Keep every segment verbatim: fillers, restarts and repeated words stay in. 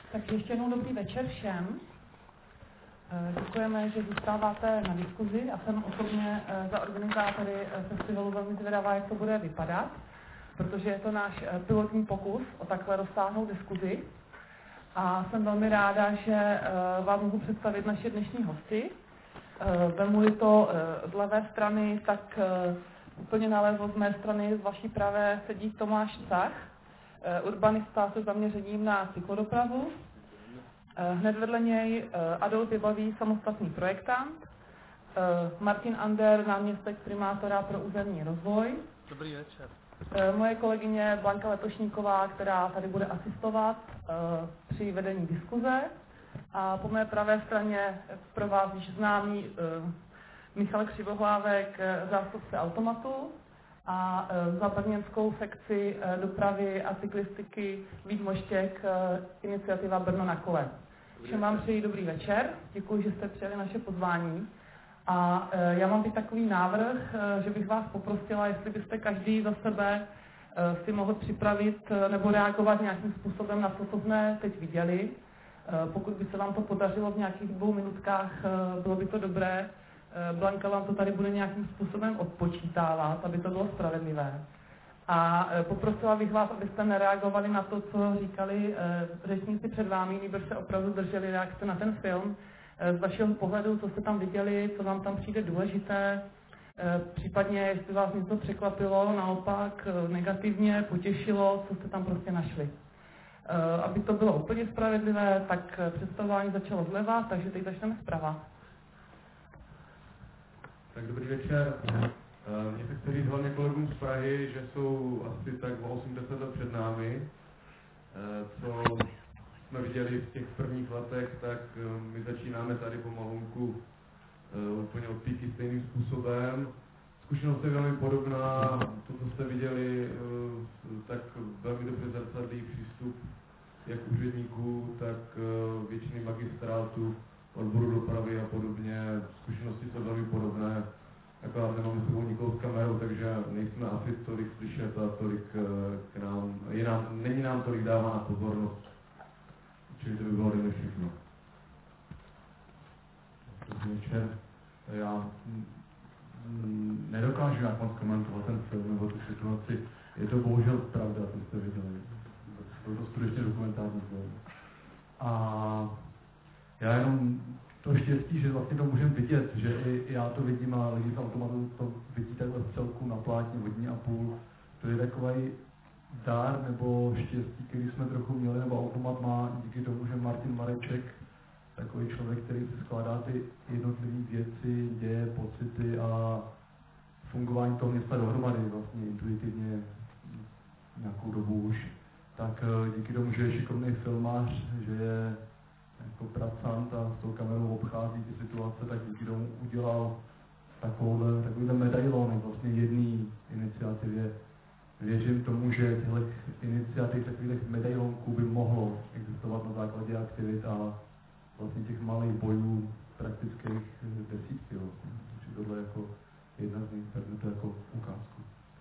Tak ještě jednou dobrý večer všem. Děkujeme, že zůstáváte na diskuzi a jsem osobně za organizátory festivalu velmi zvědavá, jak to bude vypadat, protože je to náš pilotní pokus o takhle rozsáhlou diskuzi. A jsem velmi ráda, že vám mohu představit naše dnešní hosty. Vemu-li to z levé strany, tak úplně nalevo z mé strany, z vaší pravé, sedí Tomáš Cach, urbanista se zaměřením na cyklodopravu. Hned vedle něj Adolf Vybavý, samostatný projektant. Martin Ander, náměstek primátora pro územní rozvoj. Dobrý večer. Moje kolegyně Blanka Letošníková, která tady bude asistovat při vedení diskuze. A po mé pravé straně pro vás již známý Michal Křivohlávek, zástupce Automatu, a za brněnskou sekci dopravy a cyklistiky Vít Moštěk, iniciativa Brno na kole. Všem vám přeji dobrý večer, děkuji, že jste přijali naše pozvání. A já mám teď takový návrh, že bych vás poprosila, jestli byste každý za sebe si mohl připravit nebo reagovat nějakým způsobem na to, co jsme teď viděli. Pokud by se vám to podařilo v nějakých dvou minutkách, bylo by to dobré. Blanka vám to tady bude nějakým způsobem odpočítávat, aby to bylo spravedlivé. A poprosila bych vás, abyste nereagovali na to, co říkali řečníci před vámi, nýbrž se opravdu drželi reakce na ten film. Z vašeho pohledu, co jste tam viděli, co vám tam přijde důležité, případně jestli vás něco překvapilo, naopak negativně, potěšilo, co jste tam prostě našli. Aby to bylo úplně spravedlivé, tak představování začalo zleva, takže teď začneme zprava. Tak dobrý večer. Mně se chce říct hlavně kolegům z Prahy, že jsou asi tak o osmdesát let před námi. Co jsme viděli v těch prvních letech, tak my začínáme tady pomalunku úplně od píky stejným způsobem. Zkušenost je velmi podobná, to, co jste viděli, tak velmi dobře zrcadlí přístup jak úředníků, tak většiny magistrátů, odboru dopravy a podobně. Zkušenosti jsou velmi podobné, akorát nemáme s sebou nikoho s kamerou, takže nejsme asi tolik slyšet a tolik k nám, je nám, není nám tolik dávána pozornost. Čili to by bylo jen všechno. Dobrý večer. Já nedokážu nějak moc komentovat ten film nebo tu situaci. Je to bohužel pravda, co jste viděli. To to skutečně dokumentární film. A já jenom to štěstí, že vlastně to můžeme vidět, že i já to vidím a lidi z Automatu to vidí takhle v celku na plátně hodně a půl. To je takový dár nebo štěstí, který jsme trochu měli, nebo Automat má díky tomu, že Martin Mareček, takový člověk, který si skládá ty jednotlivé věci, děje, pocity a fungování toho města dohromady vlastně intuitivně nějakou dobu už, tak díky tomu, že je šikovný filmář, že je jako pracant a s tou kamerou obchází ty situace, tak díky tomu udělal takovouhle, takovýhle medailon vlastně jedné iniciativě. Věřím tomu, že těchto iniciativ, takových medailonků by mohlo existovat na základě aktivit a vlastně těch malých bojů praktických desítky. Vlastně. Takže tohle je jako jedna z nich, tak to jako ukázku.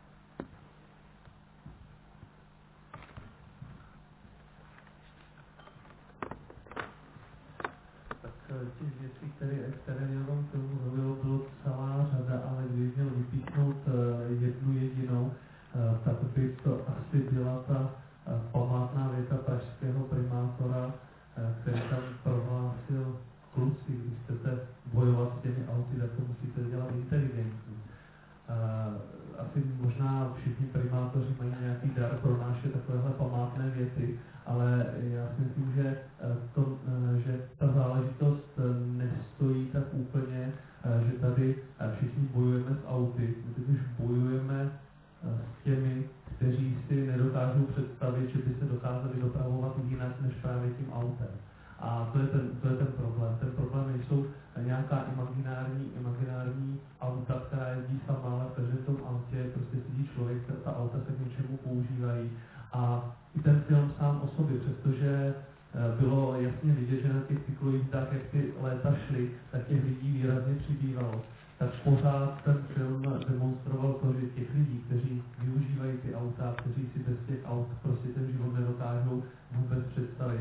Těch věcí, které, které mě na tom filmu zaujalo, bylo celá řada, ale když měl vypíchnout jednu jedinou, tak by to asi byla ta památná věta pražského primátora, který tam prohlásil: kluci, když chcete bojovat s těmi auty, tak to musíte dělat inteligentně. Asi možná všichni primátoři mají nějaký dar pronášet takovéhle památné věty, ale já si myslím, že, to, že ta záležitost nestojí tak úplně, že tady všichni bojujeme s auty, my teď už bojujeme s těmi, kteří si nedokážou představit, že by se dokázali dopravovat jinak než právě tím autem. A to je ten, to je ten problém. Ten problém nejsou nějaká imaginární, imaginární auta, která jezdí sama, ale v každém tom autě prostě sedí člověk, ta auta se k něčemu používají. A i ten film sám o sobě, přestože bylo jasně vidět, že na těch cyklojízdách, jak ty léta šly, tak těch lidí výrazně přibývalo. Tak pořád ten film demonstroval to, že těch lidí, kteří využívají ty auta, kteří si bez těch aut prostě ten život nedokážou vůbec představit,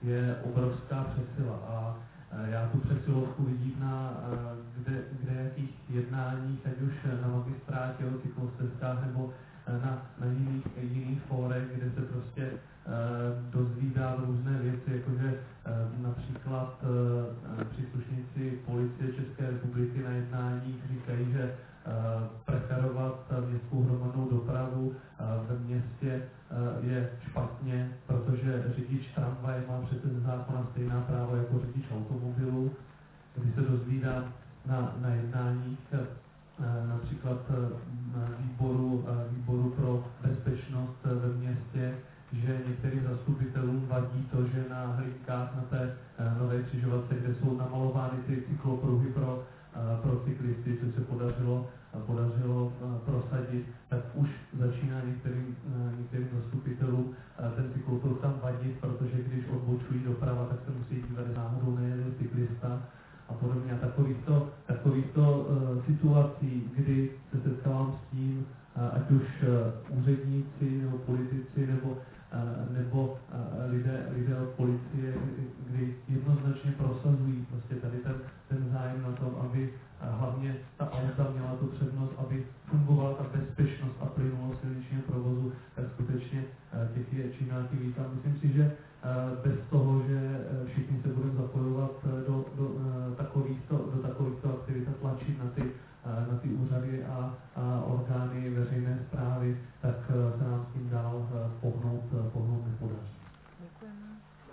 je obrovská přesila a já tu přesilovku vidím na kde, kde jakých jednáních, ať už na magistrátě o cyklostezkách nebo na, na jiných, jiných fórech, kde se prostě dozvídám různé věci, jakože například příslušníci policie České republiky na jednáních říkají, že preferovat městskou hromadnou dopravu ve městě je špatně, protože řidič tramvaje má přece ze zákona stejná práva jako řidič automobilu. Když se dozvídám na, na jednáních například výboru, výboru pro bezpečnost ve městě, že některým zastupitelům vadí to, že na hlídkách na té nové křižovatce, kde jsou namalovány ty cyklopruhy pro, pro cyklisty, co se podařilo, podařilo prosadit, tak už začíná některým, některým zastupitelům ten cyklopruh tam vadit, protože když odbočují doprava, tak se musí dívat, náhodou nejede cyklista a podobně. A takovýchto, takovýchto uh, situací, kdy se setkávám s tím, uh, ať už uh, úředníci nebo politici nebo, uh, nebo uh, lidé, lidé od policie, kdy jednoznačně prosazují prostě tady ten, ten zájem na tom, aby uh, hlavně ta auta měla tu přednost, aby fungovala ta bezpečnost a plynulost silničního provozu, tak skutečně uh, těch je čím dál tím víc. A myslím si, že bez toho, že všichni se budeme zapojovat do, do, takovýchto, do takovýchto aktivit a tlačit na ty, na ty úřady a, a orgány veřejné správy, tak se nám s tím dál pohnout, pohnout nepodaří. Děkujeme.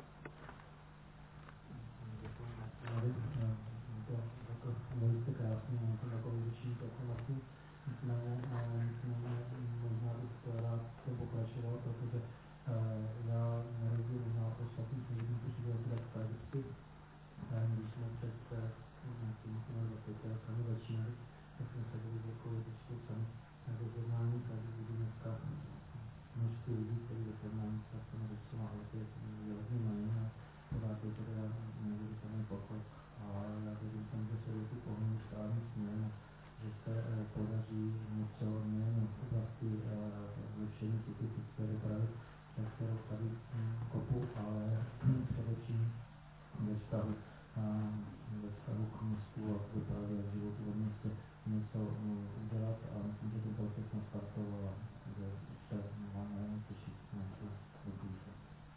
Děkujeme. To, to, to velice krásně, mám to takový větší informací. Nicméně, možná bych rád to pokračoval, protože já na rozdíl možná od ostatních lidí, kteří byli teda strategicky, když jsme před nějakými dvaceti letami začínali, tak jsme se byli takovou většinou sami rozhodnání, takže budu dneska množství lidí, kteří do srovnání se s těmi věcmi hlasy je hodně méně a pořád je to teda nebudu samý pokrok, ale já věřím tomu, že se věci pohnou správným směrem, že se podaří něco nejen v oblasti zlepšení cyklistické dopravy, kterou tady kopu, ale především ve vztahu, ve vztahu k městu a k dopravě a životu ve městě něco udělat a myslím, že ten proces nastartoval a že se máme těšit na to do budoucna.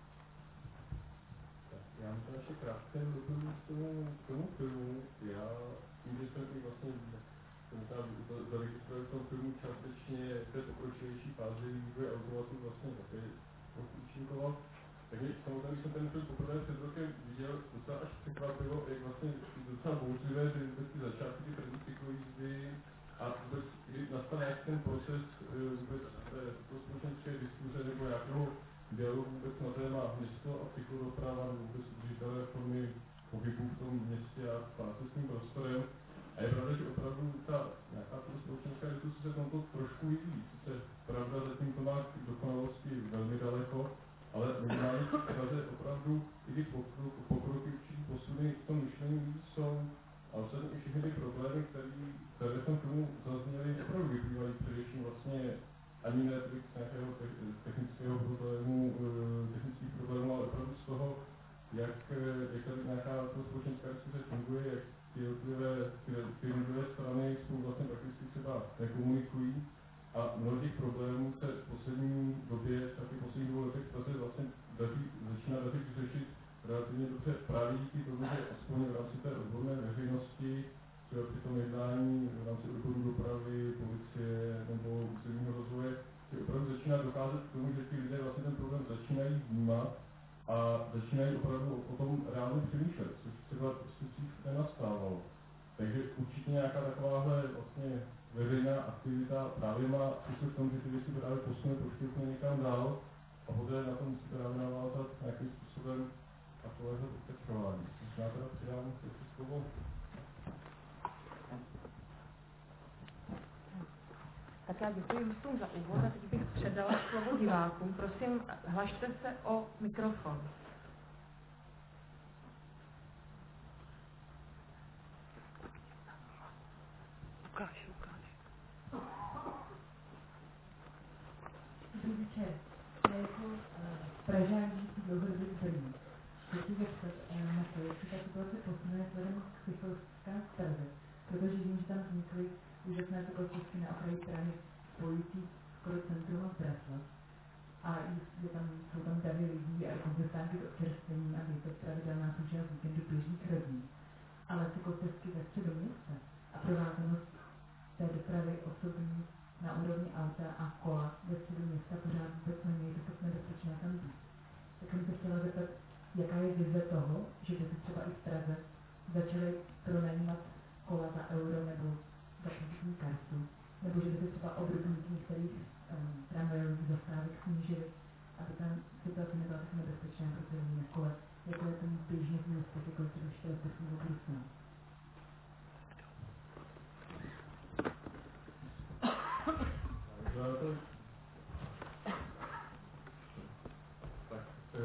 Já mám to ještě krátké doplnění k tomu, k tomu filmu. Já tím, že jsem i vlastně zaregistroval v tom filmu částečně v té pokročilejší fázi vývoje automatu vlastně také trochu účinkoval. Takže samozřejmě, když jsem ten film poprvé před rokem viděl, docela až překvapilo, jak vlastně docela bouřlivé ty vůbec ty začátky, ty první cyklojízdy a vůbec, kdy nastal nějaký ten proces vůbec té společenské diskuze nebo nějakého dialogu vůbec na téma město a cyklodoprava nebo vůbec udržitelné formy pohybu v tom městě a práce s tím prostorem. A je pravda, že opravdu ta nějaká společenská diskuse se tam to trošku vyvíjí. Sice pravda, zatím to má k dokonalosti velmi daleko, ale minimálně v Praze opravdu i ty pokroky, určitý posuny v tom myšlení jsou, a ostatně i všechny ty problémy, které, které v tom filmu zazněly, opravdu vyplývají především vlastně ani ne z nějakého technického problému, technických problémů, ale opravdu z toho, jak, jak tady nějaká společenská diskuse funguje, jak ty jednotlivé, ty jednotlivé strany spolu vlastně prakticky třeba nekomunikují. A mnoho těch problémů se v poslední době, tak v posledních dvou letech v vlastně daří, začíná dařit řešit relativně dobře právě díky tomu, že aspoň v rámci té odborné veřejnosti, třeba při tom jednání v rámci odboru dopravy, policie nebo územního rozvoje, že opravdu začíná docházet k tomu, že ti lidé vlastně ten problém začínají vnímat a začínají opravdu o, o tom reálně přemýšlet, což třeba prostě dřív nenastávalo. Takže určitě nějaká takováhle vlastně veřejná aktivita právě má přístup k tomu, že ty věci právě posune poštěpně někam dál a poté na to musí právě navázat nějakým způsobem takového pokračování. Já teda přidám ještě slovo. Tak já děkuji hostům za úvod a teď bych předala slovo divákům. Prosím, hlašte se o mikrofon. Ukáž, ukáž. Dobrý večer. Já jako Pražák žijící dlouhodobě v Brně. Teď chci zeptat na to, jestli ta situace posunuje vzhledem k cyklistka v Praze, protože vím, že tam vznikly úžasné cyklostezky na okraji Prahy spojující skoro centrum a Praslav. A je tam, jsou tam davy lidí a dokonce stánky s občerstvením a je to pravidelná součást víkendu běžných rodin. Ale cyklostezky ve středu města a provázanost té dopravy osobní na úrovni auta a kola ve středu města pořád vůbec není dostatečně bezpečná tam být. Tak jsem se chtěla zeptat, jaká je vize toho, že by se třeba i v Praze začaly pronajímat kola za euro nebo za kreditní kartu, nebo že by se třeba obrodníky některých um, tramvajových zastávek snížily, aby tam situace nebyla tak nebezpečná pro ty lidi na kole, jako je tomu běžně v městech, jako je třeba Štrasburg nebo Brusel. Tak,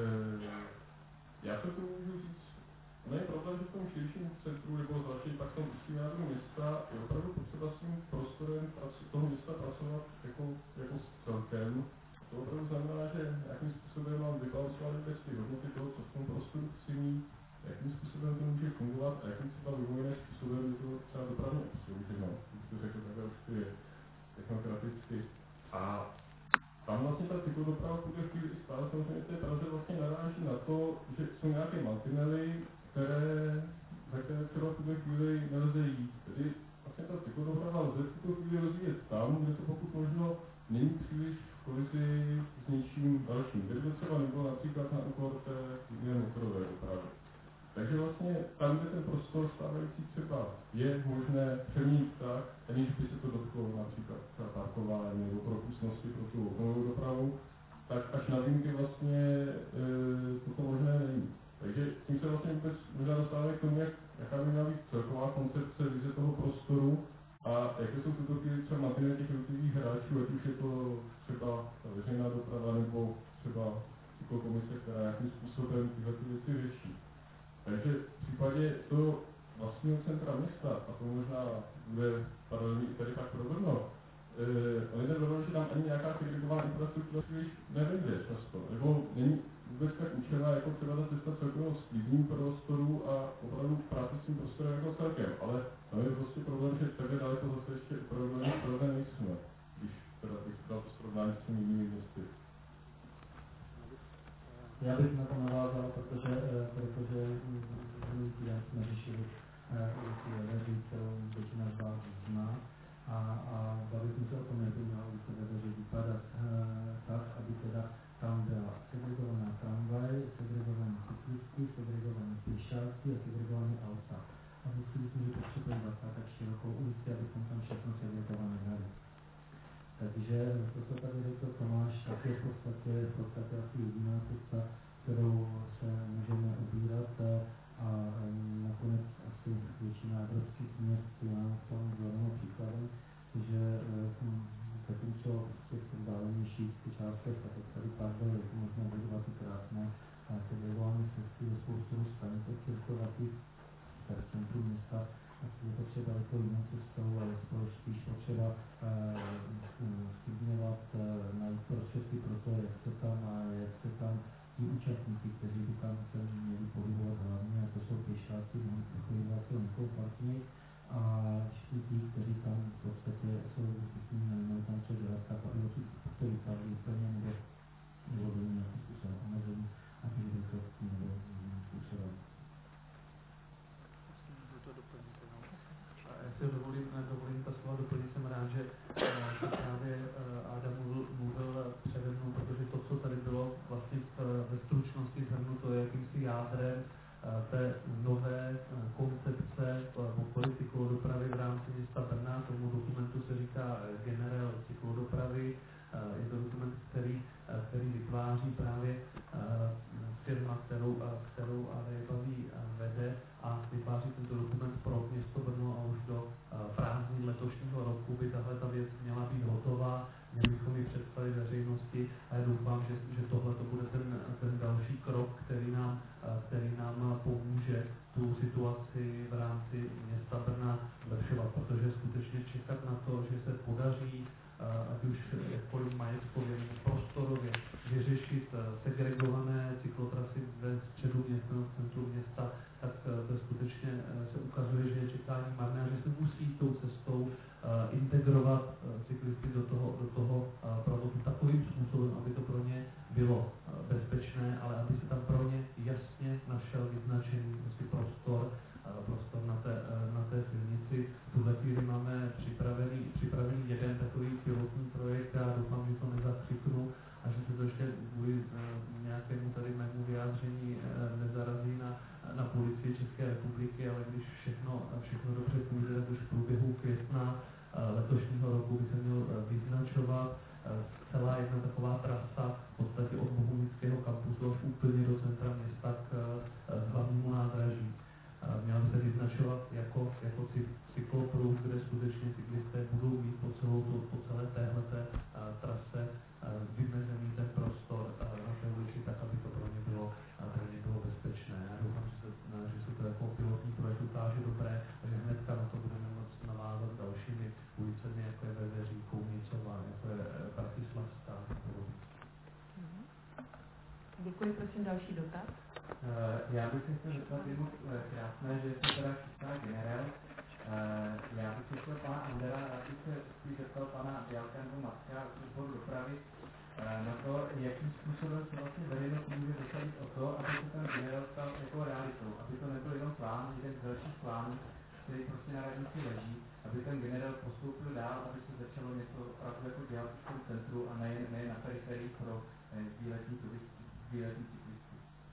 já se to můžu říct, no je problém, že v tom širším centru, nebo zvláště pak v tom ústním jádru města, je opravdu potřeba s tím prostorem toho města pracovat jako, jako s celkem. To opravdu znamená, že jakým způsobem mám vybalancovat vůbec ty hodnoty toho, co v tom prostoru chci mít, jakým způsobem to může fungovat a jakým třeba mimo jiné způsobem je to třeba dopravně obslouženo, když to řekl takhle už ty technokraticky. A tam vlastně ta cyklodoprava v tuto chvíli stále samozřejmě té Praze vlastně naráží na to, že jsou nějaké mantinely, které, za které třeba v tuto chvíli nelze jít. Tedy vlastně ta cyklodoprava lze v tuto chvíli rozvíjet tam, kde to pokud možno není příliš v kolizi s něčím dalším. Kde to třeba nebylo například na úkor té motorové dopravy. Takže vlastně tam, kde ten prostor stávající třeba je možné přemít tak, aniž by se to dotklo například třeba parkování nebo propustnosti pro tu automobilovou dopravu, tak až na výjimky vlastně e, toto možné není. Takže tím se vlastně vůbec možná dostáváme k tomu, jak, jaká by měla být celková koncepce vize toho prostoru a jaké jsou v tuto chvíli třeba mantinely těch jednotlivých hráčů, ať už je to třeba ta veřejná doprava nebo třeba cyklokomise, která nějakým způsobem tyhle ty věci řeší. Takže v případě toho vlastního centra města, a to možná bude paralelní i tady pak pro Brno, eh, ale jde problém, že tam ani nějaká segregovaná infrastruktura příliš nevejde často, nebo není vůbec tak účelná, jako třeba ta cesta celkového sklidním prostoru a opravdu práce s tím prostorem jako celkem, ale tam je prostě problém, že takhle daleko zase ještě opravdu ani v Praze nejsme, když teda bych dal to srovnání s těmi jinými městy. Já bych na to navázal, protože, protože minulý týden jsme řešili ulici Veveří, kterou většina z vás zná, a, a bavili jsme se o tom, jak by měla ulice Veveří vypadat tak, aby teda tam byla segregovaná tramvaj, segregované cyklisty, segregované pěšáci a segregované auta. A myslili jsme, že potřebujeme tak širokou ulici, abychom tam všechno segregované dali. Takže to, co tady řekl Tomáš, tak je v podstatě, v podstatě asi jediná cesta, kterou se můžeme ubírat a, a nakonec asi většina evropských měst je nám v tom vzornou příkladem, že zatímco v těch vzdálenějších částech, tak jak tady padlo, je to možná budovat i krásné a segregované cesty ve spoustu stanice cirkovatých v centru města, asi je potřeba jako jinou cestou, ale spíš potřeba stupňovat, najít prostředky pro to, jak se tam a jak se tam ti účastníci, kteří by tam se měli pohybovat hlavně, a to jsou pěšáci, mohli pohybovat se nekomfortně, a ti, kteří tam v podstatě jsou vyskytní, nemají tam co dělat, tak aby odsud to vypadli úplně nebo nebo byli nějakým způsobem omezení, ať už rychlostí nebo jiným způsobem. Já si dovolím, dovolím ta slova doplnit, jsem rád, že, že právě Adam mluvil, mluvil přede mnou, protože to, co tady bylo vlastně ve stručnosti shrnuto, je jakýmsi jádrem té nové koncepce podpory cyklodopravy v rámci města Brna. Tomu dokumentu se říká Generel cyklodopravy. Je to dokument, který, který vytváří právě firma, kterou, kterou Adébaví vede, a vytváří tento dokument pro město Brno, a už do prázdnin letošního roku by tahle ta věc měla být hotová. Měli bychom ji představit veřejnosti a já doufám, že, že tohle to bude ten, ten další krok, který nám, který nám pomůže tu situaci v rámci města Brna zlepšovat, protože skutečně čekat na to, že se podaří ať už jakkoliv majetkově nebo prostorově vyřešit segregované cyklotrasy ve středu města, v centru města, tak to skutečně se ukazuje, že je čekání marné a že se musí tou cestou integrovat cyklisty do toho, do toho provozu takovým způsobem, aby to pro ně bylo bezpečné, ale aby se tam pro ně jasně našel vyznačený prostor, prostor na té, na té silnici. V tuhle chvíli máme připravený, připravený jeden takový pilotní projekt a doufám, že to nezakřiknu a že se to ještě kvůli nějakému tady mému vyjádření nezarazí na, na policii České republiky, ale když všechno, všechno dobře půjde, tak už v průběhu května letošního roku by se měl vyznačovat celá jedna taková trasa v podstatě od Bohunického kampusu až úplně do centra města k hlavnímu nádraží. Měla by se vyznačovat jako, jako cyklopruh, kde skutečně cyklisté budou mít po, celou, po celé téhleté trase vymezený ten prostor na té ulici, tak aby to pro ně bylo, pro ně bylo bezpečné. Já doufám, že se, že se to jako pilotní projekt ukáže dobré, že hnedka na to budeme moct navázat dalšími ulicemi, jako je Veveří, Koumnicová, jako je Bratislavská. Děkuji, prosím, další dotaz. Já bych se chtěl zeptat jednu krásné, že se teda chystá generál. Já bych se chtěl pana Andera, já bych se spíš zeptal pana Bělka nebo Macka z výboru dopravy na to, jakým způsobem se vlastně veřejnost může dosadit o to, aby se ten generál stal jako realitou, aby to nebyl jenom plán, jeden z dalších plánů, který prostě na radnici leží, aby ten generál postoupil dál, aby se začalo něco opravdu jako dělat v tom centru a nejen ne na periferii pro výletní turisty, výletní cyklisty.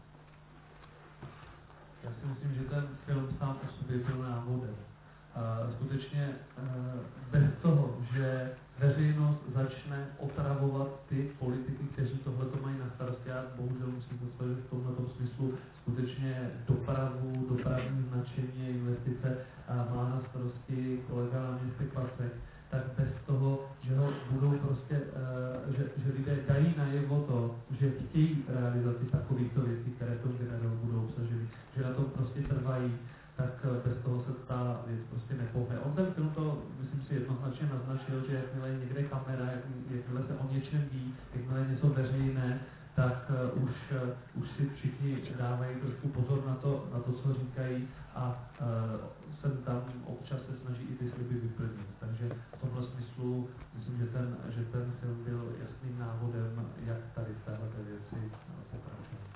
Já si myslím, že ten film sám o sobě byl návodem. Skutečně bez toho, že veřejnost začne otravovat ty politiky, kteří tohleto mají na starosti, já bohužel musím postavit v tomto smyslu skutečně dopravu, dopravní značení, investice má na starosti kolega náměstek Vacek, tak bez toho, že ho budou prostě, že, že lidé dají najevo to, že chtějí realizaci takovýchto věcí, které v tom generálu budou obsaženy, že na tom prostě trvají, tak bez toho se ta věc prostě nepohne. On ten film to, myslím si, jednoznačně naznačil, že jakmile je někde kamera, jakmile se o něčem ví, jakmile je něco veřejné, tak uh, už, uh, už si všichni dávají trošku pozor na to, na to, co říkají a uh, sem tam občas se snaží i ty sliby vyplnit. Takže v tomhle smyslu myslím, že ten, že ten film byl jasným návodem, jak tady v této věci uh, pokračovat.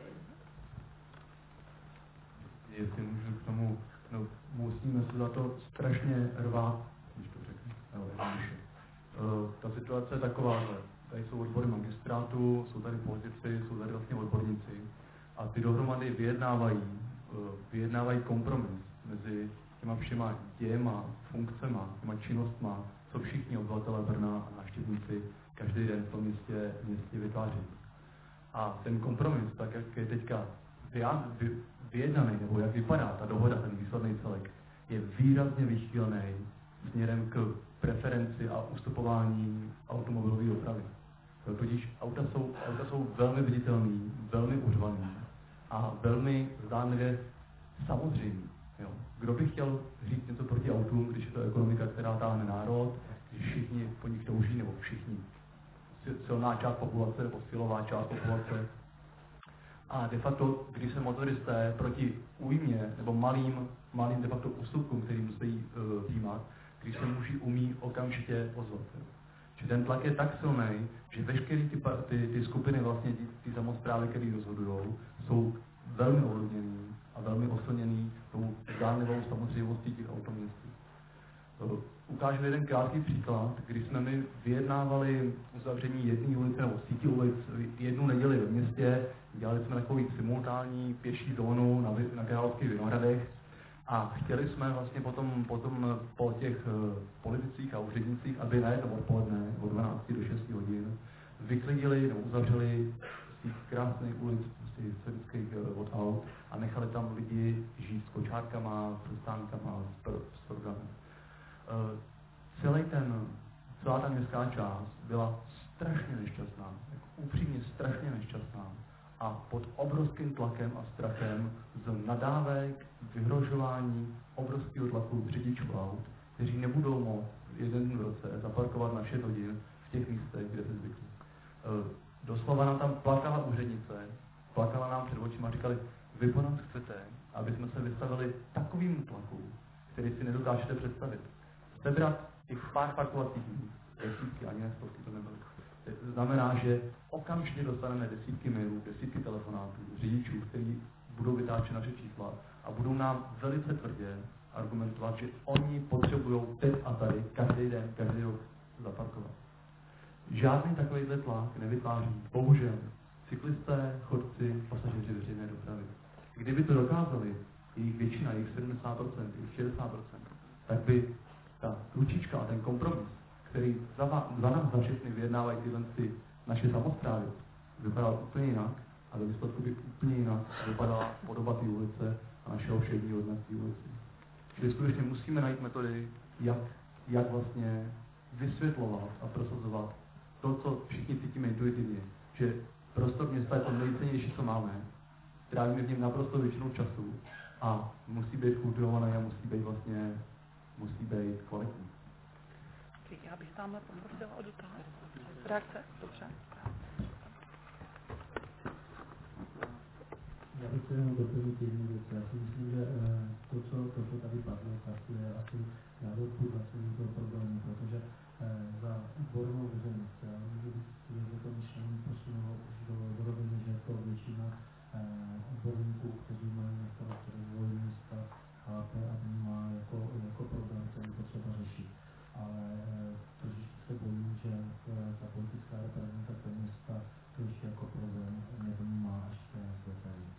Jestli můžu k tomu, no, musíme se za to strašně rvát, když to řeknu, no, uh, ta situace je taková, že tady jsou odbory magistrátu, jsou tady politici, jsou tady vlastně odborníci a ty dohromady vyjednávají, uh, vyjednávají kompromis mezi těma všema dějema, funkcema, těma činnostma, co všichni obyvatelé Brna a návštěvníci každý den v tom městě, městě vytváří. A ten kompromis, tak jak je teďka vyjednaný, nebo jak vypadá ta dohoda, ten výsledný celek, je výrazně vychýlený směrem k preferenci a ustupování automobilové dopravy. Totiž auta jsou, auta jsou velmi viditelný, velmi uřvaný a velmi zdánlivě samozřejmý. Jo. Kdo by chtěl říct něco proti autům, když je to ekonomika, která táhne národ, když všichni po nich touží, nebo všichni, silná část populace nebo silová část populace. A de facto, když se motoristé proti újmě nebo malým, malým de facto ústupkům, který musí uh, přijímat, když se muži umí okamžitě ozvat. Že ten tlak je tak silný, že veškeré ty, ty, ty skupiny, vlastně ty, ty samosprávy, které rozhodují, jsou velmi ovlivněný a velmi oslněný tou zdánlivou samozřejmostí těch automěstí. Uh, ukážu jeden krátký příklad, když jsme my vyjednávali uzavření jedné ulice nebo sítí ulic jednu neděli ve městě, dělali jsme takový simultánní pěší zónu na, na Královských Vinohradech a chtěli jsme vlastně potom, potom po těch uh, politicích a úřednicích, aby na jedno odpoledne od dvanácti do šesti hodin vyklidili nebo uzavřeli z krásných ulic, prostě historických uh, od aut a nechali tam lidi žít s kočárkama, s stánkama, s, s programy. Uh, celý ten, celá ta městská část byla strašně nešťastná, jako upřímně strašně nešťastná a pod obrovským tlakem a strachem z nadávek, vyhrožování, obrovského tlaku řidičů aut, kteří nebudou moct jeden v roce zaparkovat na šest hodin v těch místech, kde se zvykli. Uh, doslova nám tam plakala úřednice, plakala nám před očima a říkali, vy po nás moc chcete, aby jsme se vystavili takovým tlaku, který si nedokážete představit. Sebrat těch pár parkovacích míst, desítky, ani ne stovky to nebyly. To znamená, že okamžitě dostaneme desítky mailů, desítky telefonátů, řidičů, kteří budou vytáčet naše čísla a budou nám velice tvrdě argumentovat, že oni potřebují teď a tady, každý den, každý rok zaparkovat. Žádný takovýhle tlak nevytváří, bohužel, cyklisté, chodci, pasažéři veřejné dopravy. Kdyby to dokázali, jejich většina, jejich sedmdesát procent, jejich šedesát procent, tak by ta ručička a ten kompromis, který za, va, za nás za všechny vyjednávají tyhle ty naše samosprávy, vypadal úplně jinak a do výsledku by úplně jinak vypadala podoba té ulice a našeho všedního dne té ulici. Čili skutečně musíme najít metody, jak, jak vlastně vysvětlovat a prosazovat to, co všichni cítíme intuitivně, že prostor města je to nejcennější, co máme, trávíme v něm naprosto většinou času a musí být kultivované a musí být vlastně, musí být kvalitní. Já bych tamhle poprosila o dotaz. Reakce? Dobře. Já bych se jenom doplnit jednu věc. Já si myslím, že to, co, to, co tady padlo, tak je asi jádro půdacení toho problému, protože za odbornou veřejnost, já můžu říct, že to myšlení posunulo už do, do roviny, že to většina odborníků, kteří mají na starosti rozvoj města, chápe a vnímá jako, jako problém, který potřeba řešit. Ale trošičku se bojím, že ta politická reprezentace města to ještě jako problém nevnímá až z detailů.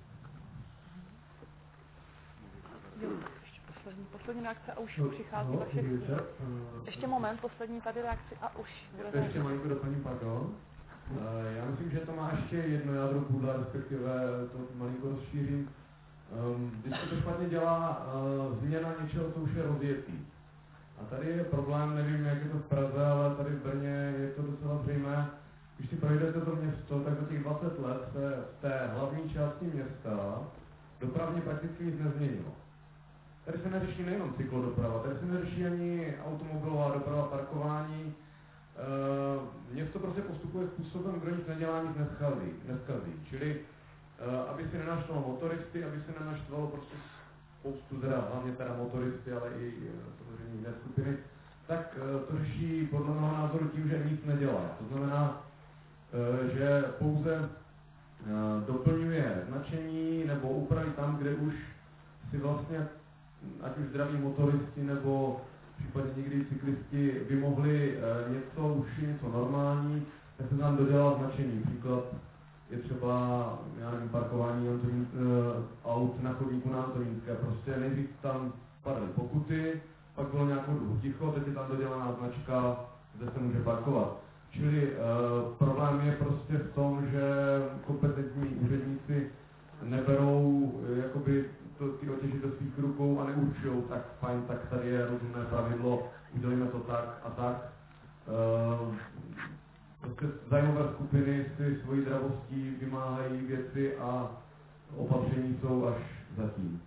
Jo, ještě poslední, poslední reakce a už no, přichází no, vaše chvíle. Ještě moment, poslední tady reakci a už. Já ještě malinko doplním, pardon. Uh, já myslím, že to má ještě jedno jádro půdla, respektive to malinko rozšířím. Um, když se to špatně dělá uh, změna něčeho, co už je rozjetý. A tady je problém, nevím, jak je to v Praze, ale tady v Brně je to docela zřejmé. Když si projdete to město, tak za těch dvacet let se v té hlavní části města dopravně prakticky nic nezměnilo. Tady se neřeší nejenom cyklodoprava, tady se neřeší ani automobilová doprava, parkování. E, město prostě postupuje způsobem, kdo nic nedělá, nic neschazí. neschazí. Čili, e, aby si nenaštvalo motoristy, aby se nenaštvalo prostě spoustu, teda, hlavně teda motoristy, ale i samozřejmě jiné skupiny, tak e, to řeší podle mého názoru tím, že nic nedělá. To znamená, e, že pouze e, doplňuje značení nebo úpravy tam, kde už si vlastně ať už zdraví motoristi nebo případně někdy cyklisti by mohli e, něco, už něco normální, tak se tam dodělá značení. Příklad je třeba, já nevím, parkování Antonín, e, aut na chodníku na Antonínské. Prostě nejdřív tam padaly pokuty, pak bylo nějakou dobu ticho, teď je tam dodělaná značka, kde se může parkovat. Čili e, problém je prostě v tom, že kompetentní úředníci neberou e, jakoby to, ty otěži do svých rukou a neurčujou, tak fajn, tak tady je rozumné pravidlo, udělíme to tak a tak. E, prostě zájmové skupiny si svojí dravostí vymáhají věci a opatření jsou až zatím.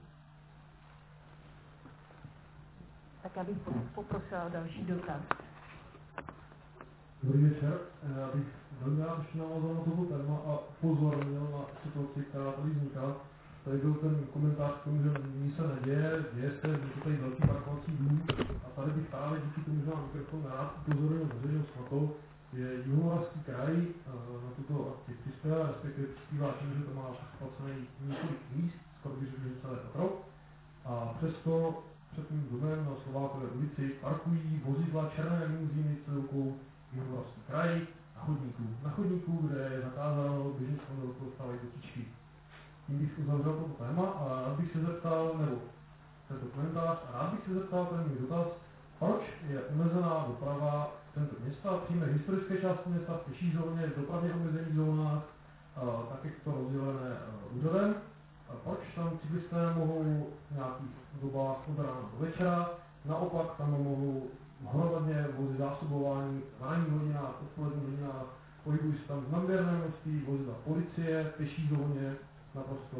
Tak já bych poprosila další dotaz. Dobrý večer, já bych velmi rád ještě navázal na toto téma a upozornil na situaci, která tady vzniká. Tady byl ten komentář k tomu, že nic se neděje, děje se, že tady velký parkovací dům a tady bych právě díky tomu, že mám mikrofon rád upozornil veřejnost na to, že Jihomoravský kraj na tuto akci přispěl, respektive přispívá tím, že to má splacené několik míst, skoro bych řekl, že celé patro. A přesto před tím domem na Slovákové ulici parkují vozidla černé limuzíny s celkou Jihomoravský kraj na chodníku. Na chodníku, kde je zakázáno běžeckou dostávají kotičky. Tím bych uzavřel toto téma a rád bych se zeptal, nebo tento komentář, a rád bych se zeptal ten můj dotaz, proč je omezená doprava v tento města, přímo historické části města, v pěší zóně, v dopravně omezených zónách, tak jak to rozdělené úřadem, a proč tam cyklisté mohou v nějakých dobách od rána do večera, naopak tam mohou hromadně vozit zásobování v ranních hodinách, odpoledních hodinách, pohybují se tam v nadměrné množství vozidla policie, v pěší zóně, naprosto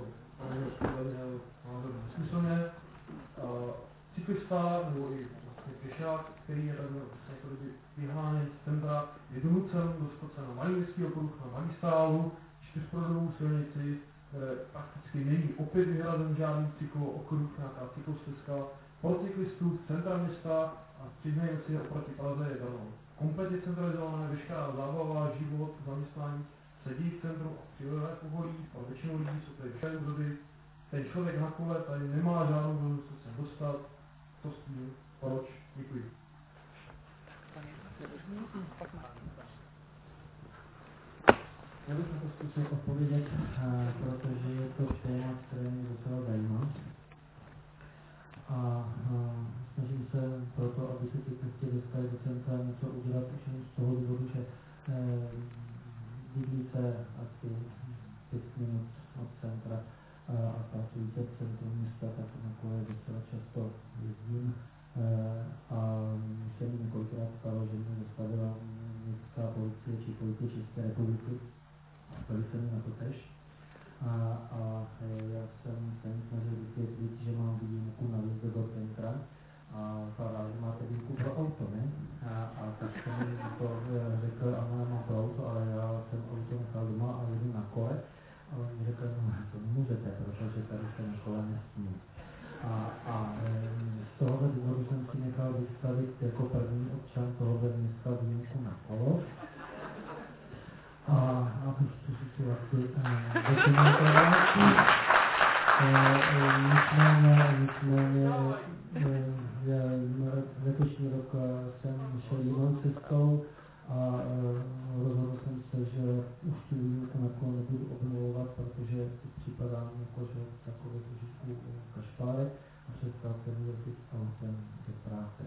nesmyslně. Cyklista nebo i vlastně pěšák, který je takhle vyháněn z centra, je donucen dostat se na malý městský okruh, na magistrálu, čtyřprodovou silnici kde prakticky není opět vyhrazen žádný cyklookruh, nějaká cyklostezka. Pro cyklistů centra města a střední věci oproti Praze je danou kompletně centralizované, veškerá zábava, život, zaměstnání sedí v centru a v přilehlé okolí, pro většinu lidí jsou tady vše úřady. Ten člověk na kole tady nemá žádnou možnost se sem dostat. To s tím, proč? Děkuji. Já bych na to zkusil odpovědět, protože je to téma, které mě docela zajímá. A, a snažím se proto, aby se cyklisti dostali do centra, něco udělat už jen z toho důvodu, že eh, bydlíte asi pět minut od centra a, a pracujíte v centru města, tak na kole docela často jezdím. Eh, a už se mi několikrát stalo, že mě zastavila městská policie či policie České republiky. Ptali se mi na to tež. A, a já jsem se snažil vysvětlit, že mám výjimku na výjezdu do centra a říkala, že máte výjimku pro auto, ne? A, a tak jsem mi to řekl, ano, já mám pro auto, ale já jsem auto nechal doma a jedu na kole. A on mi řekl, no to nemůžete, protože tady se na kole nesmí. A, a z tohoto důvodu jsem si nechal vystavit jako první občan tohoto města výjimku na kolo. A abych tu situaci dokumentoval. Nicméně, nicméně letošní rok jsem šel jinou cestou a rozhodl jsem se, že už tu výjimku na kolo nebudu obnovovat, protože si připadám jako, že takové trošičku kašpárek a přestal jsem jezdit autem do práce.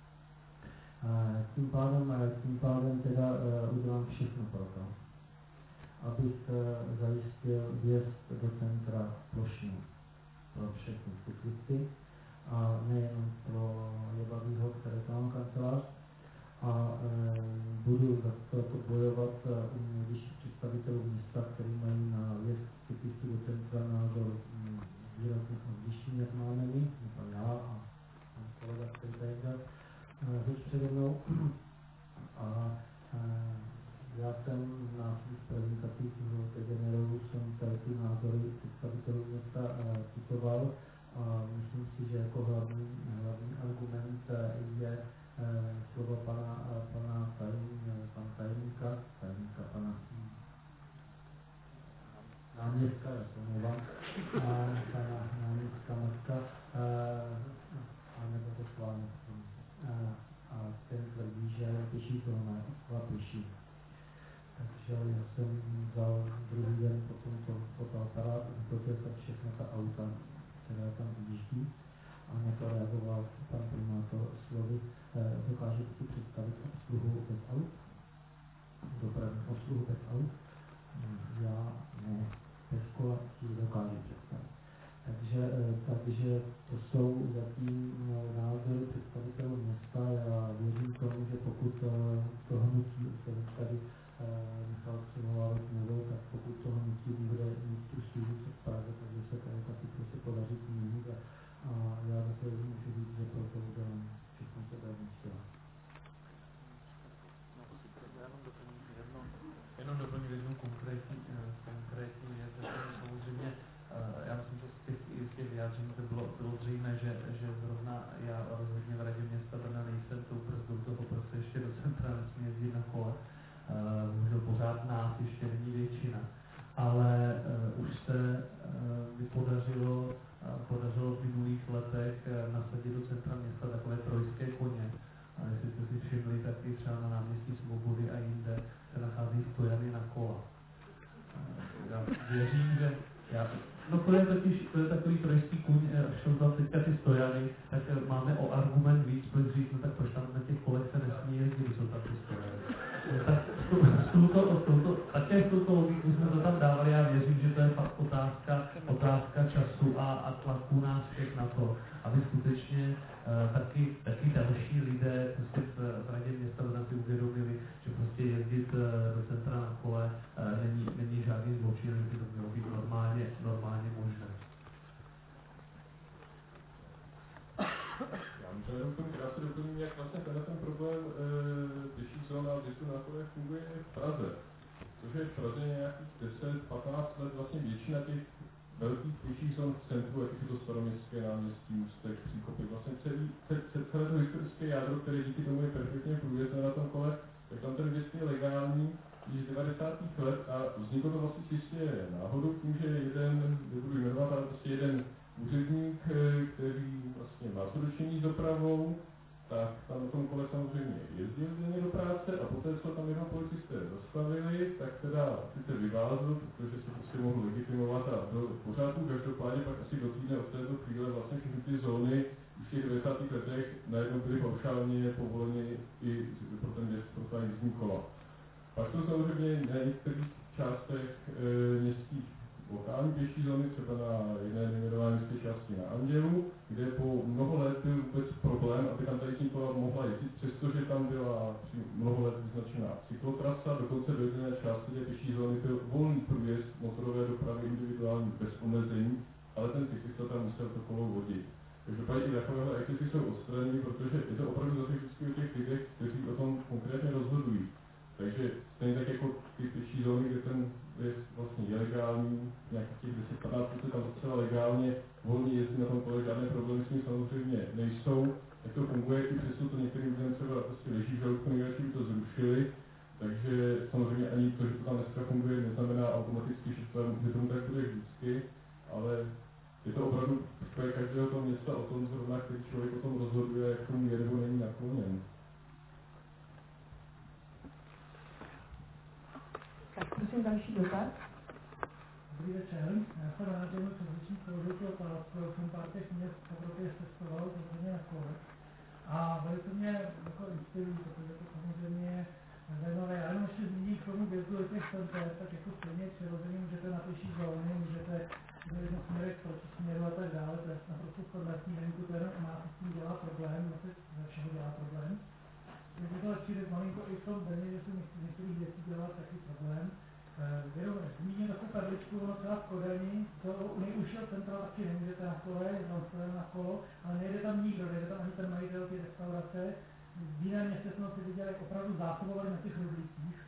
Tím pádem, tím pádem teda udělám všechno pro to, abych zajistil vjezd do centra plošně pro všechny cyklisty a nejen pro Jebavýho, které tam mám kancelář. A e, budu za to bojovat u nejvyšších představitelů města, kteří mají na vjezd cyklistů do centra názor výrazně odlišný, jak máme my, jako já a pan kolega, který tady byl řeč přede mnou. A e, já jsem na svých prezentacích v generálu jsem tady ty názory představitelů města e, citoval a myslím si, že jako hlavní, hlavní argument je e, slova pana, pana tajn, pan tajemníka, tajemníka pana náměstka, já se omlouvám, pana náměstka Matka, a nebo to schválně. A ten tvrdí, že pěší to má dva pěší. Takže já jsem vzal druhý den potom to fotoaparát, vytočil jsem všechno ta auta, která tam vyjíždí a na to reagoval pan primátor slovy, eh, dokážete si představit obsluhu bez aut, dopravní obsluhu bez aut, já ne, bez kola si dokážu představit. Takže, eh, takže to jsou zatím názory představitelů města. Já věřím tomu, že pokud eh, to hnutí, které tady nechal přivolávat mluvil, tak pokud to hnutí bude mít tu sílu v Praze, takže se tady ta situace podaří změnit a, a já zase můžu říct, že pro to udělám všechno, co bude nechtěla. Jenom doplním jednu konkrétní, konkrétní věc, samozřejmě, já myslím, že z těch, z těch vyjádření to bylo, bylo zřejmé, že, že zrovna já rozhodně v radě města Brna nejsem tou brzdou toho, prostě ještě do centra nesmí jezdit na kole. Bohužel uh, pořád nás ještě není většina, ale uh, už se uh, mi podařilo, uh, podařilo v minulých letech uh, nasadit do centra města takové trojské koně. A jestli jste si všimli, tak i třeba na náměstí Svobody a jinde se nachází stojany na kola. Uh, já věřím, že já, no to je totiž, to je takový trojský kuň, až jsou tam teďka ty stojany, tak uh, máme o argument víc, proč říct, no tak proč tam na těch kolech se nesmí jezdit, jsou tam ty stojany. Tak s touto, touto, také s touto logikou jsme to tam dávali, já věřím, že to je fakt otázka, otázka času a, a tlaku nás všech na to, aby skutečně uh, taky, taky další lidé prostě v, v radě města si uvědomili, že prostě jezdit uh, do centra na kole uh, není, není žádný zločin, že by to mělo být normálně, normálně možné. Vzhledem k tomu krásně doplním, jak vlastně tenhle ten problém e, pěších zón a vjezdu na kolech funguje v Praze. protože v Praze nějakých deset patnáct let vlastně většina těch velkých pěších zón v centru, jak je to staroměstské náměstí, Můstek, Příkopy, vlastně celý, celé, celé to historické jádro, které díky tomu je perfektně průjezdné na tom kole, tak tam ten věc je legální již z devadesátých let a vzniklo to vlastně čistě náhodou tím, že jeden, nebudu jmenovat, ale prostě jeden úředník, který vlastně má co dočinění s dopravou, tak tam na tom kole samozřejmě jezdil denně do práce a poté, co tam jeho policisté zastavili, tak teda sice vyvázl, protože se prostě mohl legitimovat a byl v pořádku, každopádně pak asi do týdne od této chvíle vlastně všechny ty zóny už v těch devadesátých letech najednou byly paušálně povoleny i pro ten věc, pro ta jízdní kola. Pak jsou samozřejmě na některých částech e, městských lokální pěší zóny, třeba na jedné nejmenované městské části na Andělu, kde po mnoho let byl vůbec problém, aby tam ta jízdní kola mohla jezdit, přestože tam byla mnoho let vyznačená cyklotrasa, dokonce do jedné části té pěší zóny byl volný průjezd motorové dopravy individuální bez omezení, ale ten cyklista tam musel to kolo vodit. Každopádně i takovéhle excesy jsou odstraněny, protože je to opravdu zase vždycky o těch lidech, kteří o tom konkrétně rozhodují. Takže stejně tak jako ty pěší zóny, kde ten je vlastně ilegální, nějakých těch deset patnáct procent tam docela legálně volně jezdí na tom kole, žádné problémy s tím samozřejmě nejsou, tak to funguje, i přesto to některým lidem třeba prostě leží v žaludku, nejradši by to zrušili, takže samozřejmě ani to, že to tam dneska funguje, neznamená automaticky, že to, že tomu tak bude vždycky, ale je to opravdu příklad každého toho města o tom zrovna, který člověk o tom rozhoduje, jak tomu je nebo není nakloněn. Tak prosím další dotaz. Dobrý večer, já jsem rád, že jsem řečník položil tu otázku, já jsem pár těch měst v Evropě cestoval, samozřejmě na kole. A velice mě jako inspirují, protože to samozřejmě je zajímavé. Já jenom ještě zmíním k tomu vězdu do těch center, tak jako stejně přirozeně můžete na pěší zóny, můžete do jednosměrek proti směru a tak dále, to je naprosto standardní, venku to jenom u nás s tím dělá problém, zase ze všeho dělá problém. Takže to přijde malinko i v tom Brně, že se některých věcí dělá taky problém. Jenom zmíním takovou perličku, ono třeba v Kodani, do nejužšího centra taky nemůžete na kole, tam stojím na kolo, ale nejde tam nikdo, nejde tam ani ten majitel ty restaurace. V jiném městě jsme si viděli, jak opravdu zásobovali na těch rublicích.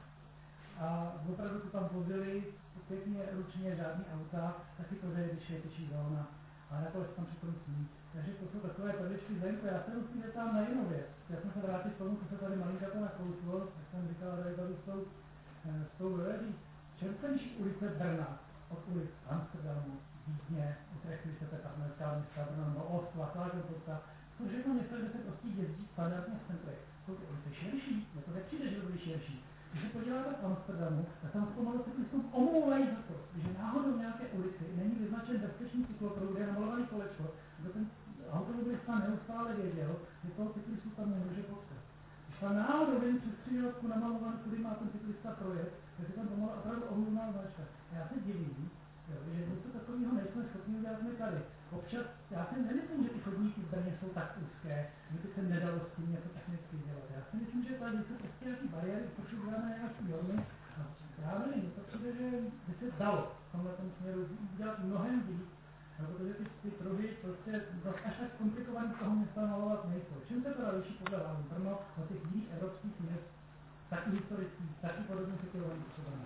A opravdu to tam vozili pěkně ručně, žádný auta, taky to jde, když je těžší zóna. Ale na kole se tam přitom smí. Takže to jsou takové perličky zvenku. Já se musím zeptat na jinou věc. Já jsem se vrátil k tomu, co se tady malinka to nakouslo, jak jsem říkal, tady tady s tou, s tou dojedí. Čem se liší ulice Brna od ulic Amsterdamu, Vídně, Utrechtu, když se ta americká města Brna, nebo Osla, Klagenfurta, to všechno město, kde se prostě jezdí standardně v centrech. Jsou ty ulice širší, mně to nepřijde, že to byly širší. Když se podíváte v Amsterdamu, tak tam zpomalu cyklistům omlouvají za to, že náhodou v nějaké ulici není vyznačen bezpečný cykloproud, je namalovaný kolečko, kdo ten automobilista neustále věděl, že toho cyklistu tam nemůže potkat. Když tam náhodou jen přes křižovatku namalovaný, kudy má ten cyklista projet, tak je tam pomalu opravdu omluvná značka. Já se divím, jo, že něco takového nejsme schopni udělat my tady. Občas, já si nemyslím, že ty chodníky v Brně jsou tak úzké, že by se nedalo s tím něco technicky dělat. Já si myslím, že tady jsou prostě nějaké bariéry, protože děláme nějaké normy. A právě nevím, to přijde, že by se dalo v tomhle tom směru udělat mnohem víc, no, protože ty, ty pruhy prostě zase až tak komplikovaný toho města malovat nejsou. Čím se teda liší podle vás Brno od těch jiných evropských měst, taky historických, taky podobně situovaných způsobem?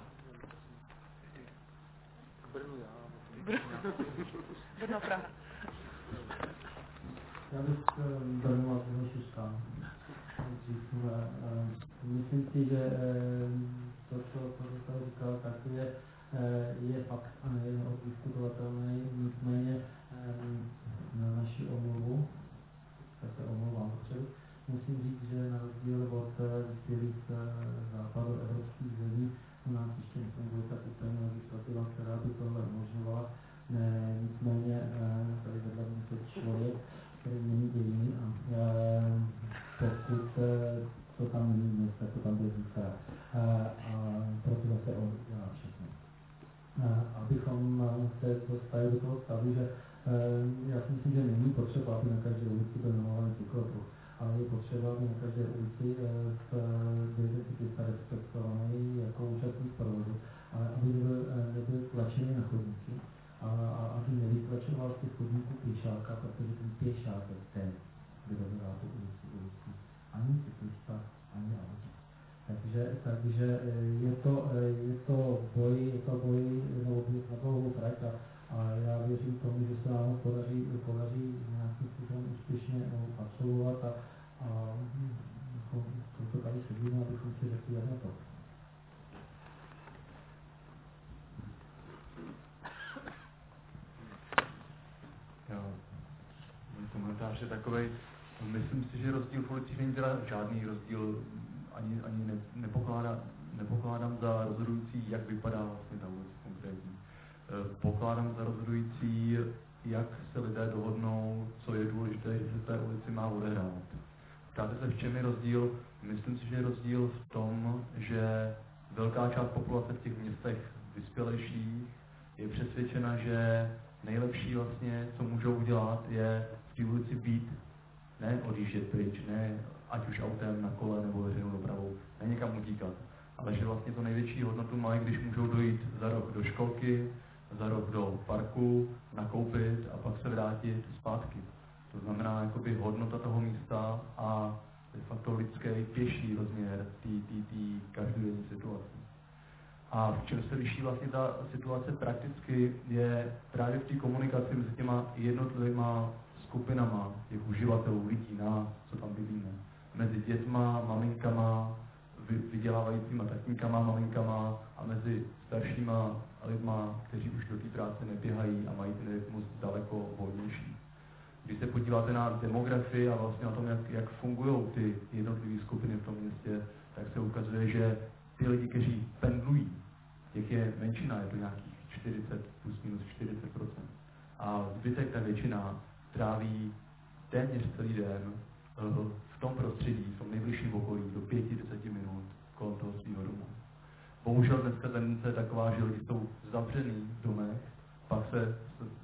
Brno, já. Brno, Praha. Já bych Brno a Brno Šuška. Myslím si, že to, co tady říkal, tak je, je fakt a nejen oddiskutovatelný, nicméně na naši omluvu, tak se omlouvám dopředu, musím říct, že na rozdíl od vyspělých západoevropských zemí u nás ještě nefunguje ta úplně legislativa, která by tohle umožňovala. Nicméně tady vedle mě se člověk, který není dějiny a pokud to tam není dnes, tak to tam bude zítra. A proto zase on dělá všechno. Abychom se dostali do toho stavu, že já si myslím, že není potřeba, aby na každé ulici byl namalovaný cyklopruh, ale je potřeba, aby na každé ulici byl cyklista respektovaný jako účastník provozu, ale aby nebyl, nebyl tlačený na chodníky a, a aby nevytlačoval z těch chodníků pěšáka, protože ten pěšák je ten, kdo vydá tu ulici ulici. Ani cyklista, ani auto. Takže Takže, takže je to, je to boj, je to boj na dlouhou trať a, a já věřím tomu, že se nám podaří, podaří nějakým způsobem úspěšně absolvovat a, a to tady sedíme, abychom si řekli jedno to. Jo, můj komentář je takovej, myslím si, že rozdíl v ulicích není teda žádný rozdíl, ani, ani ne, nepokládá, nepokládám za rozhodující, jak vypadá vlastně ta ulice konkrétní. Pokládám za rozhodující, jak se lidé dohodnou, co je důležité, že se v té ulici má odehrávat. Ptáte se, v čem je rozdíl? Myslím si, že je rozdíl v tom, že velká část populace v těch městech vyspělejších je přesvědčena, že nejlepší vlastně, co můžou udělat, je v té ulici být, ne odjíždět pryč, ne ať už autem, na kole nebo veřejnou dopravou, ne někam utíkat, ale že vlastně to největší hodnotu mají, když můžou dojít za rok do školky, za rok do parku, nakoupit a pak se vrátit zpátky. To znamená jakoby hodnota toho místa a de facto lidský pěší rozměr té každodenní situace. A v čem se liší vlastně ta situace prakticky je právě v té komunikaci mezi těma jednotlivýma skupinama těch uživatelů, lidí, nás, co tam bydlíme. Mezi dětma, maminkama, vydělávajícíma tatínkama, maminkama a mezi staršíma lidma, kteří už do té práce neběhají a mají ten rytmus daleko volnější. Když se podíváte na demografii a vlastně na tom, jak, jak fungují ty jednotlivé skupiny v tom městě, tak se ukazuje, že ty lidi, kteří pendlují, těch je menšina, je to nějakých čtyřicet, plus minus čtyřicet procent. A zbytek, ta většina, tráví téměř celý den v tom prostředí, v tom nejbližším okolí, do pěti deset minut kolem toho svého domu. Bohužel dneska tendence je taková, že lidi jsou zavřený v domech, pak se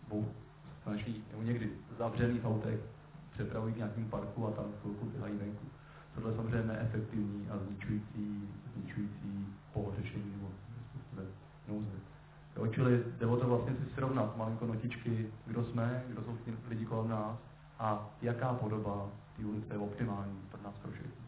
snaží, nebo někdy zavřený v autech, přepravují k nějakým parku a tam chvilku běhají venku. Tohle je samozřejmě neefektivní a zničující, zničující pohořešení nebo nouze. Jo, čili jde o to vlastně si srovnat malinko notičky, kdo jsme, kdo jsou lidi kolem nás a jaká podoba té ulice je optimální pro nás pro všechny.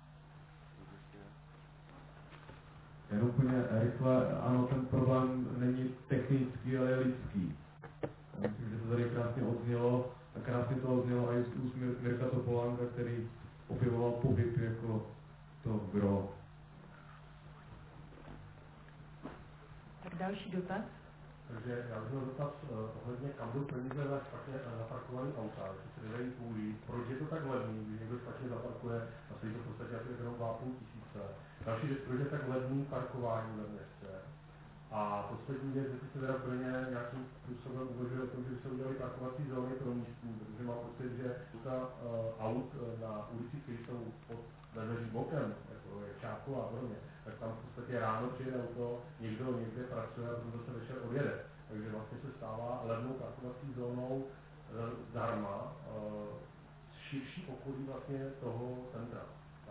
Jen úplně rychle, ano, ten problém není technický, ale je lidský. Já myslím, že to tady krásně odznělo, a krásně to odznělo i z úst Mirka Topolánka, který opěvoval pohyb jako to gro. Tak další dotaz. Takže já bych měl dotaz uh, ohledně, kam jdou peníze na špatně zaparkovaný auta, že se nedají půjít, proč je to tak levný, když někdo špatně zaparkuje, a stojí to v podstatě asi jenom dva a půl tisíce. Další věc, proč je tak levný parkování ve městě. A poslední věc, jestli se teda v Brně nějakým způsobem uvažuje o tom, že by se udělali parkovací zóny pro místní, protože mám pocit, že ta uh, aut na ulicích, které jsou pod vedleží bokem, jako je Čáková a podobně, tak tam v podstatě ráno přijede auto, někdo někde pracuje a potom se večer odjede. Takže vlastně se stává levnou parkovací zónou e, zdarma e, širší okolí vlastně toho centra.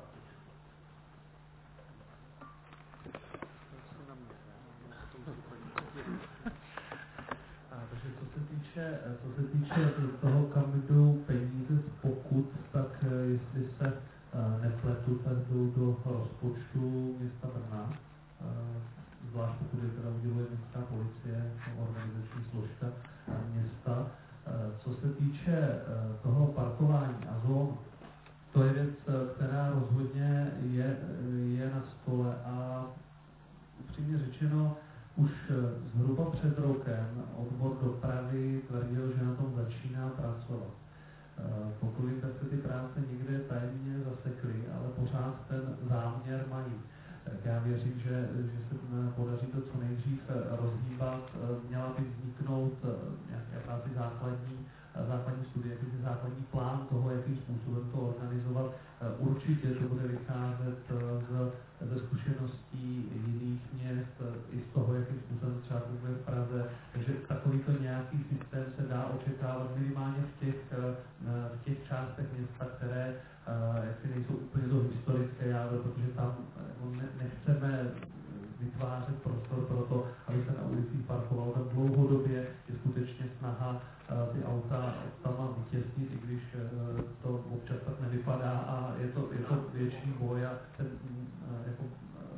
Takže co se týče, co se týče toho, kam jdou peníze z pokut, tak jestli se nepletu, tak jdou do rozpočtu města Brna, zvlášť pokud je teda uděluje městská policie, organizační složka města. Co se týče toho parkování a zón, to je věc, která rozhodně je, je na stole a upřímně řečeno, už zhruba před rokem odbor dopravy tvrdil, že na tom začíná pracovat. Pokud jim, tak se ty práce někde tajemně zasekly, ale pořád ten záměr mají. Tak já věřím, že, že se podaří to co nejdřív rozhýbat. Měla by vzniknout nějaká práci základní, základní studie, jaký základní plán toho, jakým způsobem to organizovat. Určitě to bude vycházet z, ze zkušeností jiných měst, i z toho, jakým způsobem třeba funguje v Praze. Takže takovýto nějaký systém se dá očekávat minimálně v těch, v těch částech města, které jaksi nejsou úplně do historické jádro, protože tam ne, nechceme vytvářet prostor pro to, aby se na ulicích parkovalo. Tam dlouhodobě je skutečně snaha ty auta tam vytěsnit, i když to občas tak nevypadá a je to, je to větší boj a ten jako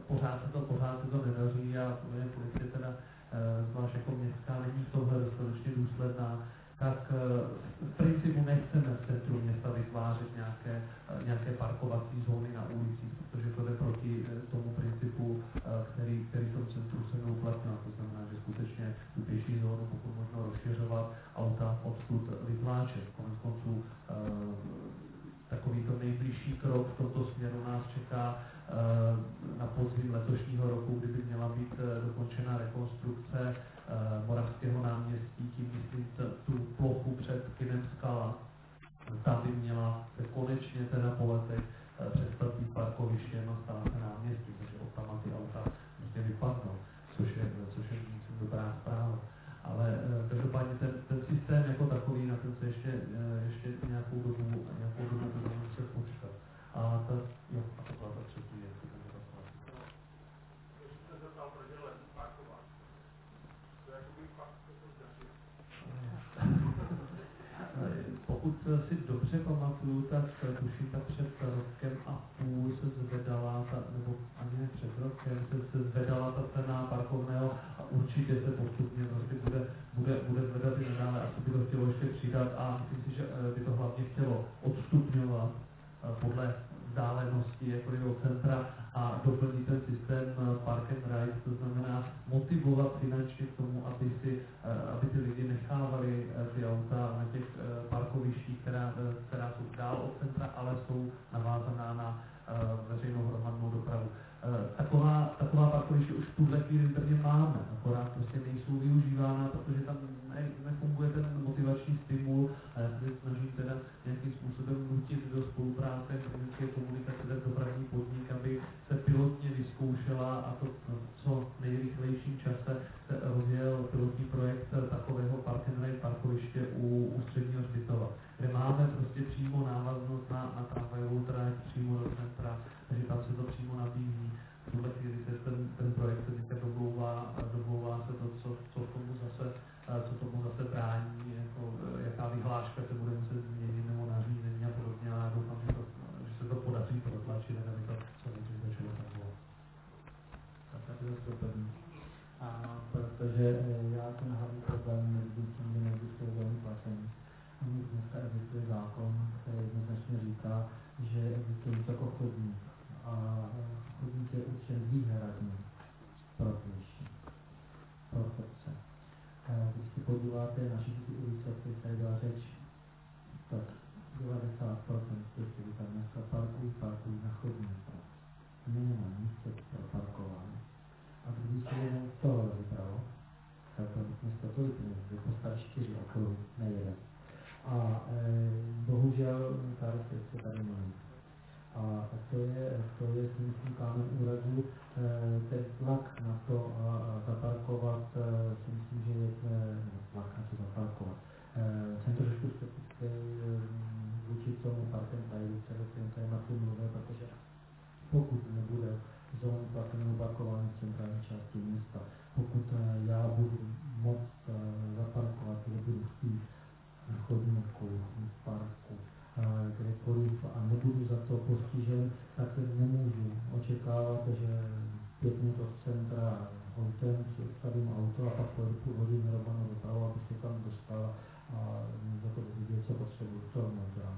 odtud vytvářet. Konec konců takový to nejbližší krok v tomto směru nás čeká na podzim letošního roku, kdy by měla být dokončena rekonstrukce Moravského náměstí, tím myslím tu plochu před kinem Skala. Ta by měla se konečně teda po letech přestat být parkovištěm a stát se náměstí, takže od tam ty auta prostě vypadnou, což je, což je myslím dobrá zpráva. Ale každopádně ten, ten systém jako takový, na ten se ještě, ještě nějakou dobu, nějakou dobu budeme muset počkat. A ta, jo, a to byla ta třetí věc, to je vlastně. Když se zeptal, proč je levný parkovat, to je jakoby fakt to zdaří. Pokud si dobře pamatuju, tak tuším, tak před rokem a půl se zvedala, ta, nebo ani ne před rokem, se, se zvedala ta cena parkovného a určitě se postupně prostě bude, bude, bude zvedat i nadále, asi by to chtělo ještě přidat a myslím si, že by to hlavně chtělo odstupňovat podle vzdálenosti jako od centra a doplnit ten systém park and ride, to znamená motivovat finančně k tomu, aby, si, aby ty lidi nechávali ty auta na těch parkovištích, která, která jsou dál od centra, ale jsou navázaná na veřejnou hromadnou dopravu. Taková, taková parkoviště už v tuhle chvíli v Brně máme, akorát prostě nejsou využívána, protože tam ne, nefunguje ten motivační stimul a já se snažím teda nějakým způsobem nutit do spolupráce městské komunikace ten dopravní podnik, aby se pilotně vyzkoušela a to v co nejrychlejším čase se rozjel pilotní projekt takového park and ride parkoviště u, u Středního Hřbitova, kde máme prostě přímo návaznost na, na tramvajovou trať přímo do centra, takže tam se to přímo nabízí. V tuhle chvíli se ten, ten projekt se teďka domlouvá, domlouvá se to, co, co tomu zase, co tomu zase brání, jako, jaká vyhláška se bude muset změnit nebo nařízení a podobně, ale já doufám, že, to, že se to podaří protlačit, aby to co nejdřív začalo fungovat. Tak já to zase doplním. A protože já ten hlavní problém mezi tím, že neexistuje zóny placení. Dneska existuje zákon, který jednoznačně říká, že existuje něco jako chodník. A chodník je určen výhradně pro pěší, pro chodce. Když se podíváte na všechny ty ulice, o kterých tady byla řeč, tak devadesát procent těch, kteří tam dneska parkují, parkují na chodníku. Nemá místo pro parkování. A když se jenom z toho vybralo, tak to dneska tolik peněz, že postaví čtyři okruhy, ne jeden. A e, bohužel ta restrikce tady není. A to je, to je si myslím, kámen úrazu, e, ten tlak na to a, a zaparkovat, e, si myslím, že je e, tlak na to zaparkovat. E, jsem trošku skeptický e, vůči tomu parkem tady, o kterém tématu mluvil, protože pokud nebude zónu placeného parkování v centrální části města, pokud e, já budu moct e, zaparkovat, kde budu chtít, na chodníku, v parku, kdekoliv a nebudu za to postižen, tak nemůžu očekávat, že pět minut od centra autem si odstavím auto a pak pojedu půl hodiny hromadnou dopravu, abych se tam dostal a za to vidět, co potřebuji. To neudělám.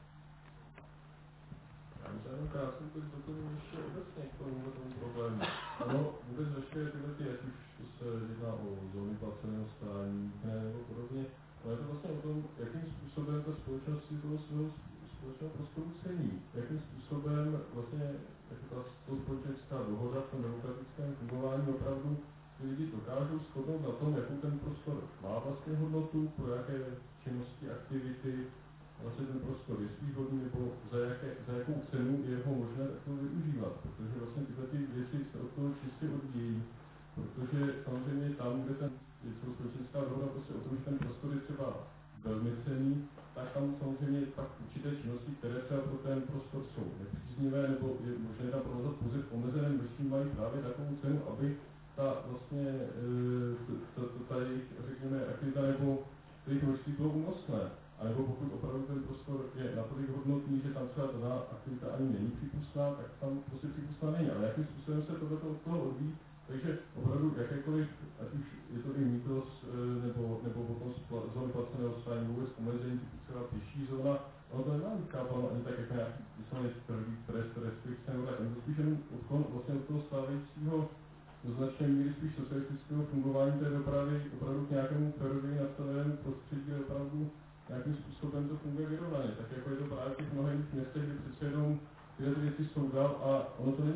Já bych se jenom krátce doplnil ještě obecně k tomu, tomu problému. Ono vůbec veškeré tyhle ty, ať už se jedná o zóny placeného stání, nebo podobně, ale je to vlastně o tom, jakým způsobem ta společnost si toho svého společného prostoru cení. Jakým způsobem vlastně jako ta společenská dohoda v tom demokratickém fungování opravdu ty lidi dokážou shodnout na tom, jakou ten prostor má vlastně hodnotu, pro jaké činnosti, aktivity vlastně ten prostor je svýhodný, nebo za, jaké, za jakou cenu je ho možné takto využívat. Protože vlastně tyhle ty věci se od toho čistě odvíjí. Protože samozřejmě tam, kde ten je společenská dohoda prostě o tom, že ten prostor je třeba velmi cenný, tak tam samozřejmě pak určité činnosti, které třeba pro ten prostor jsou nepříznivé, nebo je možné tam provozovat pouze v omezeném množství, mají právě takovou cenu, aby ta vlastně ta, ta, ta jejich, řekněme, aktivita nebo jejich množství bylo únosné. A nebo pokud opravdu ten prostor je natolik hodnotný, že tam třeba ta aktivita ani není přípustná, tak tam prostě přípustná není. Ale jakým způsobem se tohleto od toho odvíjí? Takže opravdu jakékoliv, ať už je to i mýtos, nebo, nebo potom zóny placeného stání, vůbec omezení, typu třeba pěší zóna, ono to nemá být chápáno ani tak, jak nějaký vysloveně tvrdý trest, restrikce, nebo tak, to spíš jenom odklon vlastně od toho stávajícího, do značné míry spíš socialistického fungování té dopravy, opravdu k nějakému férovému nastavenému prostředí, kde opravdu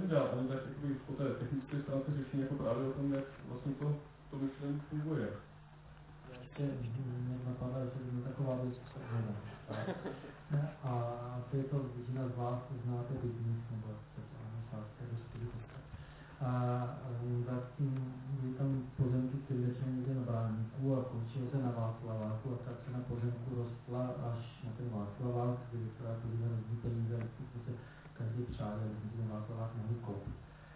dál, ani tak jakoby po té technické stránce řešení jako právě o tom, jak vlastně to, to myšlení funguje. Ještě mě napadá, že je taková věc předměna. A to je to, většina z vás znáte bytník, nebo speciální sářské dospělí. A tak byly tam pozemky, které začaly někde na Bráníku a končilo se na Václaváku a tak se na pozemku rostla až na ten Václavák, kde která byly za různý peníze, které se každý přál, aby si ten Václavák mohli koupit.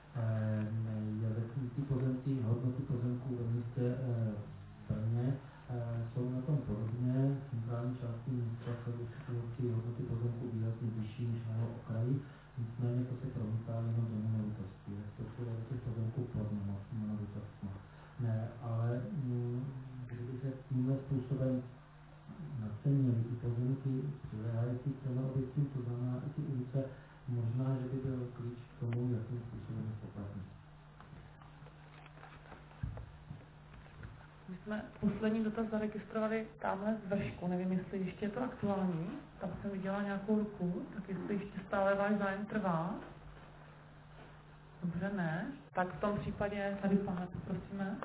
Ty pozemky, hodnoty pozemků ve městě Brně jsou na tom podobně, centrální části města jsou ty hodnoty pozemků výrazně vyšší než na jeho okraji, nicméně to se promítá jenom do nemovitostí, respektive do těch pozemků pod nemovitostmi. Ne, ale kdyby se tímhle způsobem nacenili ty pozemky přiléhající k těm objektům, to znamená i ty ulice, možná, že by byl klíč k tomu, jakým způsobem spoplatnit. My jsme poslední dotaz zaregistrovali tamhle z vršku, nevím, jestli ještě je to aktuální, tam jsem viděla nějakou ruku, tak jestli ještě stále váš zájem trvá. Dobře, ne. Tak v tom případě tady pane, prosíme.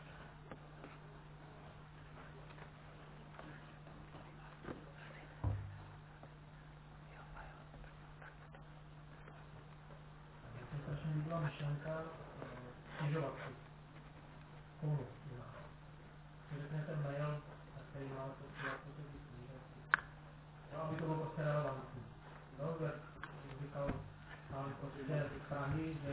Mně se strašně líbila myšlenka snižovat si komu. Řeknete mail, který má to snižovat si, aby to bylo prostě relevantní. No, jak říkal pán prostě z Prahy, že...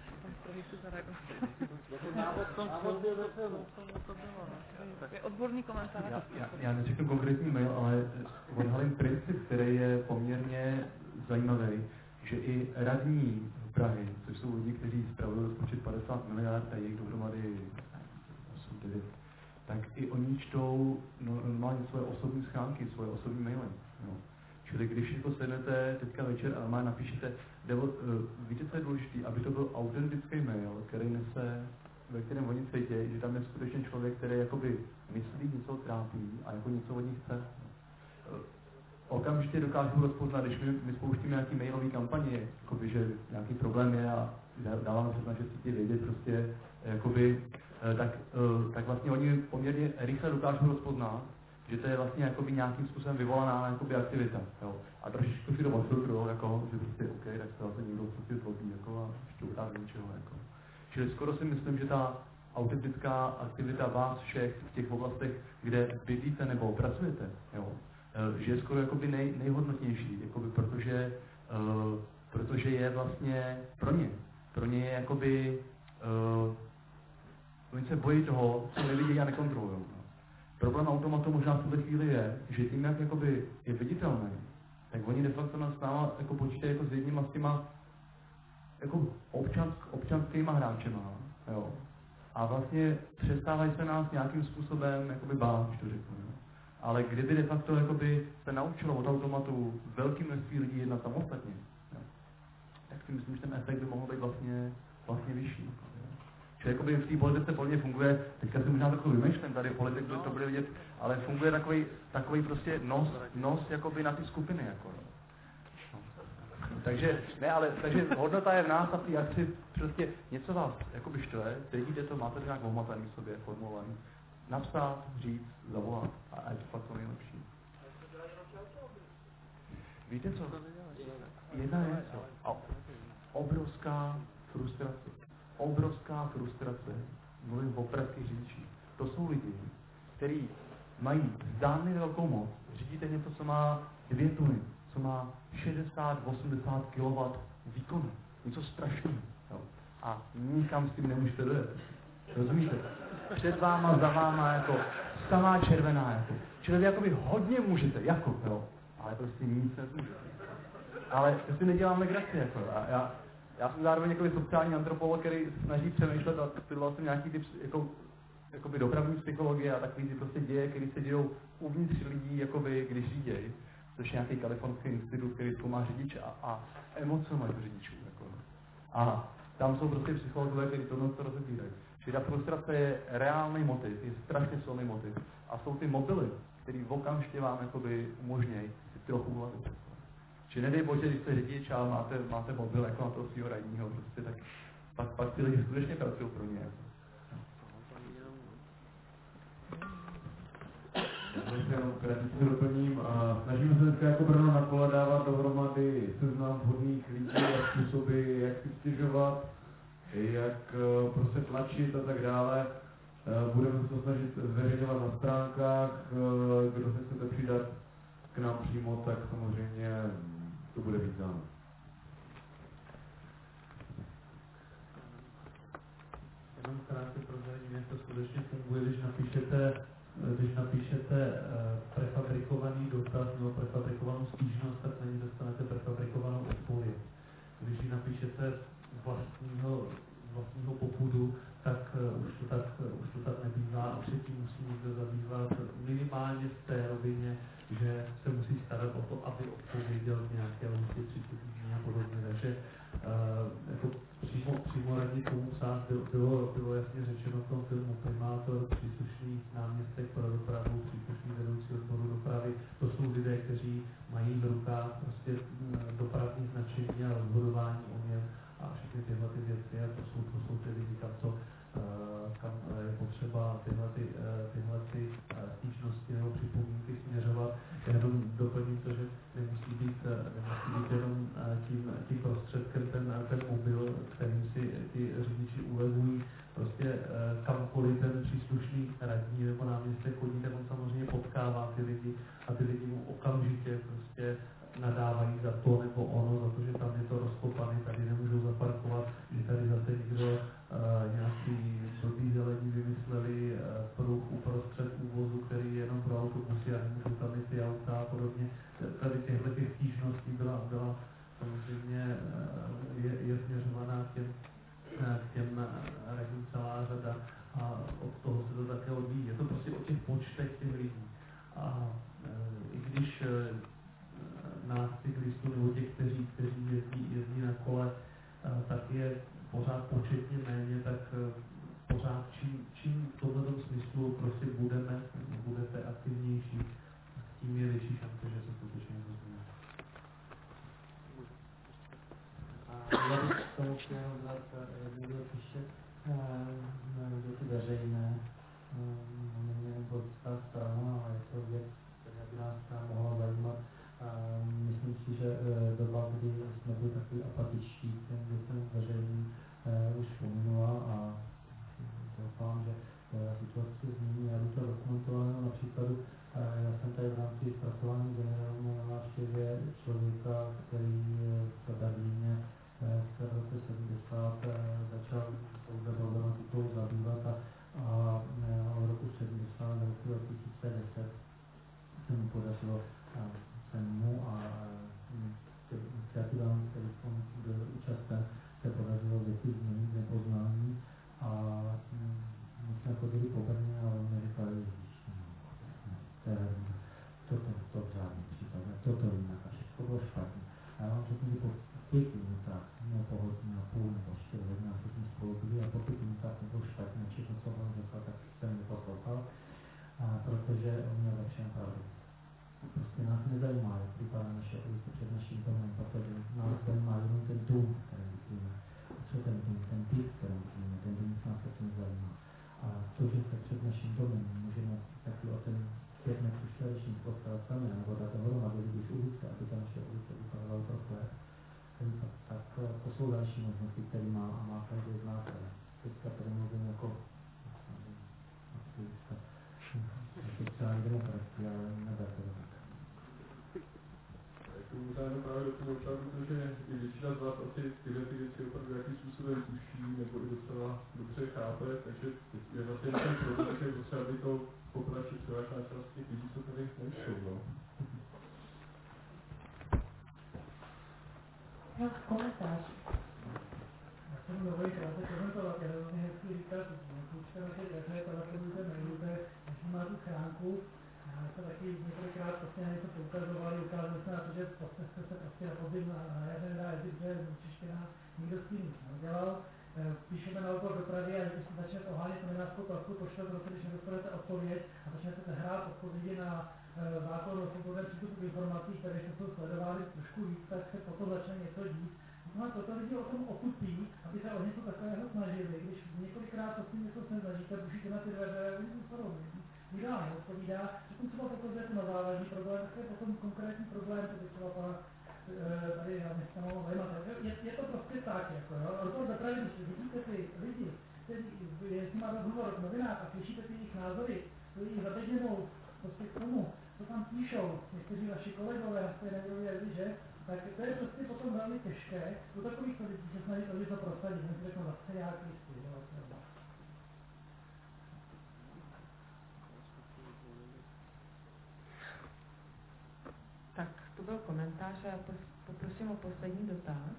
Je odborný komentář. Já, já, já neřeknu konkrétní mail, ale odhalím princip, který je poměrně zajímavý, že i radní Prahy, což jsou lidi, kteří spravují rozpočet padesát miliard a jejich dohromady osm devět, tak i oni čtou normálně svoje osobní schránky, svoje osobní maily. No. Čili když jako sednete teďka večer a má napíšete, nebo, uh, víte, co je důležité, aby to byl autentický mail, který nese, ve kterém oni cítí, že tam je skutečně člověk, který jakoby myslí, něco trápí a jako něco od nich chce. Uh, okamžitě dokážu rozpoznat, když my, my spouštíme nějaký mailový kampaně, jakoby, že nějaký problém je a dáváme přes naše sítě vědět prostě, jakoby, uh, tak, uh, tak vlastně oni poměrně rychle dokážou rozpoznat, že to je vlastně jakoby nějakým způsobem vyvolaná jakoby aktivita, jo. A trošičku si to odfiltrují, jako, že prostě OK, tak se zase někdo prostě zlobí, jako, a šťourá z něčeho, jako. Čili skoro si myslím, že ta autentická aktivita vás všech v těch oblastech, kde bydlíte nebo pracujete, jo, že je skoro jakoby nej, nejhodnotnější, jakoby, protože, uh, protože je vlastně pro ně. Pro ně je jakoby, uh, oni se bojí toho, co nevidí a nekontrolují. Problém automatu možná v tuhle chvíli je, že tím, jak jakoby je viditelný, tak oni de facto nás náma jako počítají jako s jedníma z těma jako občansk, občanskýma hráčema, jo. A vlastně přestávají se nás nějakým způsobem jakoby bát, když to řeknu, jo. Ale kdyby de facto jakoby se naučilo od automatu velkým množství lidí jednat samostatně, jo, tak si myslím, že ten efekt by mohl být vlastně, vlastně vyšší. Že jakoby v té politice plně funguje, teďka si možná takový vymýšlím, tady politik no. To bude vidět, ale funguje takový, takový prostě nos, nos jakoby na ty skupiny, jako. No. Takže, ne, ale, takže hodnota je v nás a v té akci prostě něco vás jakoby štve, cítíte to, máte to nějak ohmataný v sobě, formulovaný, napsat, říct, zavolat a je to fakt to nejlepší. Víte co? Jedna je co? Obrovská frustrace. Obrovská frustrace, mluvím o pražských řidičích. To jsou lidi, kteří mají zdánlivě velkou moc. Řídíte něco, co má dvě tuny, co má šedesát osmdesát kilowattů výkonu. Něco strašného. A nikam s tím nemůžete dojet. Rozumíte? Před váma, za váma, jako samá červená, jako. Čili vy jakoby hodně můžete, jako, jo. Ale prostě nic nezmůžete. Ale já si nedělám legraci, jako. A já, Já jsem zároveň jakoby sociální antropolog, který se snaží přemýšlet a studoval jsem nějaký typ jako, jakoby dopravní psychologie a takový ty prostě děje, které se dějou uvnitř lidí, jakoby, když řídějí, což je nějaký kalifornský institut, který zkoumá řidiče a, a emocionalitu řidičů. Jako. A tam jsou prostě psychologové, kteří tohle to rozebírají. Čili ta frustrace je reálný motiv, je strašně silný motiv. A jsou ty mobily, které okamžitě vám jakoby umožnějí si trochu ulevit. Či nedej bože, když jste řidič a máte, máte mobil jako na toho svého radního, prostě, tak pak, pak ty lidi skutečně pracují pro ně. Já se jenom krátce doplním. Snažíme se dneska jako Brno na kole dávat dohromady seznam vhodných lidí a způsoby, jak si stěžovat, jak prostě tlačit a tak dále. Budeme se to snažit zveřejňovat na stránkách, kdo se chcete přidat k nám přímo, tak samozřejmě to bude vítáno. Jenom krátce prozradím, jak to skutečně funguje, když napíšete, když napíšete prefabrikovaný dotaz nebo prefabrikovanou stížnost, tak na ní dostanete prefabrikovanou odpověď. Když ji napíšete vlastního, vlastního popudu, tak už to tak, už to tak nebývá a předtím musí někdo zabývat minimálně v té rovině, že se musí starat o to, aby odpověděl v nějaké lhůtě třicet dní a podobně. Takže uh, jako přímo, přímo radnicům psát bylo, bylo jasně řečeno v tom filmu primátor, příslušný náměstek pro dopravu, příslušný vedoucí odboru dopravy. To jsou lidé, kteří mají v rukách prostě dopravní značení a rozhodování o něm a všechny tyhle ty věci, a to jsou, to jsou ty lidi, kam, co, kam je potřeba tyhle, ty, tyhle ty stížnosti nebo připomínky směřovat. Já jenom doplním to, že nemusí být, nemusí být jenom tím, tím prostředkem ten, ten mobil, kterým si ti řidiči ulevují. Prostě kamkoliv ten příslušný radní nebo náměstek chodí, tak on samozřejmě potkává ty lidi a ty lidi mu okamžitě prostě nadávají za to nebo ono, za to, že tam je to rozkopané, tady nemůžou zaparkovat, že tady zase někdo uh, nějaký blbý zelení vymysleli uh, pruh uprostřed úvozu, který je jenom pro autobusy a nemůžou tam jít ty auta a podobně. Tady těchto těch stížností byla, byla samozřejmě uh, je, je směřovaná k těm, uh, k těm uh, radním celá řada a od toho se to také odvíjí. Je to prostě o těch počtech těch lidí. A uh, i když uh, nás cyklistů nebo těch, kteří, kteří jezdí, jezdí na kole, tak je pořád početně méně, tak pořád čím, čím v tomto smyslu prostě budeme, budete aktivnější, tím je větší šance, že se skutečně dozvíme. Já bych k tomu chtěl dát jednu věc ještě, věci veřejné, nebo ta strana, ale je to věc, která by nás mohla zajímat. Myslím si, že doba, kdy jsme byli takový apatičtí k těm věcem veřejným, už pominula a doufám, že situace se změní. Já bych to dokumentoval na příkladu. Já jsem tady v rámci zpracování generálu na návštěvě člověka, který v Berlíně v roce sedmdesát začal touhle problematikou zabývat a, a od roku sedmdesát do roku dva tisíce deset se mu podařilo jsem mu a iniciativám, který jsem byl účasten, se podařilo věci změnit nepoznání a my jsme chodili po Brně a on mi říkal, že toto, to v žádném případě, toto jinak a všechno bylo špatně. A já vám řeknu, že po pěti minutách, ne po hodině a půl nebo čtyři hodiny, a jsme spolu byli a po pěti minutách nebylo špatně, všechno, co on řekl, tak jsem mi poslouchal, protože on měl ve všem pravdu. Prostě nás nezajímá, jak vypadá naše ulice před naším domem, protože nás zajímá jenom ten dům, který myslíme. A co ten dům, ten byt, který myslíme, ten dům nás taky nezajímá. A to, že se před naším domem můžeme taky o ten pět metrů čtverečních postarat sami, nebo dát dohromady lidi z ulice, aby ta naše ulice vypadala trochu lépe, tak to jsou další možnosti, které má a má každý z nás. Teďka tady mluvím jako aktivista sociální demokracie, ale neberte to tak. To možná jenom právě doplňovat, protože i většina z vás asi tyhle ty věci opravdu jakým způsobem tuší nebo i docela dobře chápe, takže je vlastně ten problém, že je potřeba, aby to populačně převážná část těch lidí, co tady nejsou. No. No, komentář. Já jsem dovolil krátce komentovat, já vlastně hezky říkat, klučka na těch dveře, telefonujte, mailujte, když má tu schránku. Já jsem taky několikrát prostě na něco poukazovali, ukázali jsme na to, že prostě jste se prostě na podzim na jaře nedá jezdit, že je znečištěná, nikdo s tím nic neudělal. Píšeme na úkol dopravy a když si začnete ohánět novinářskou platku, pošle prostě, když nedostanete odpověď a začnete hrát odpovědi na zákon o svobodném přístupu k informacím, informací, které se jsou sledovány trošku víc, tak se potom začne něco dít. No a toto lidi o tom okupí, aby se o něco takového snažili, když několikrát to s tím něco se snažíte, bušíte na ty dveře, oni jsou podobně. Nikdo vám neodpovídá, potom třeba pokazuje to na závažný problém, tak je potom konkrétní problém, to by třeba pana tady já nechci mohlo zajímat. Je, je to prostě tak, jako jo. Ale to dopravy, když vidíte ty lidi, kteří je s nimi rozhovor v novinách a slyšíte ty jejich názory, tu jejich zabedněnou prostě k tomu, co tam píšou někteří vaši kolegové na stejné úrovni, že, tak to je prostě potom velmi těžké u takových lidí se snažit o něco prosadit, než řeknu zase nějaký styl. Tak, to byl komentář a já poprosím o poslední dotaz.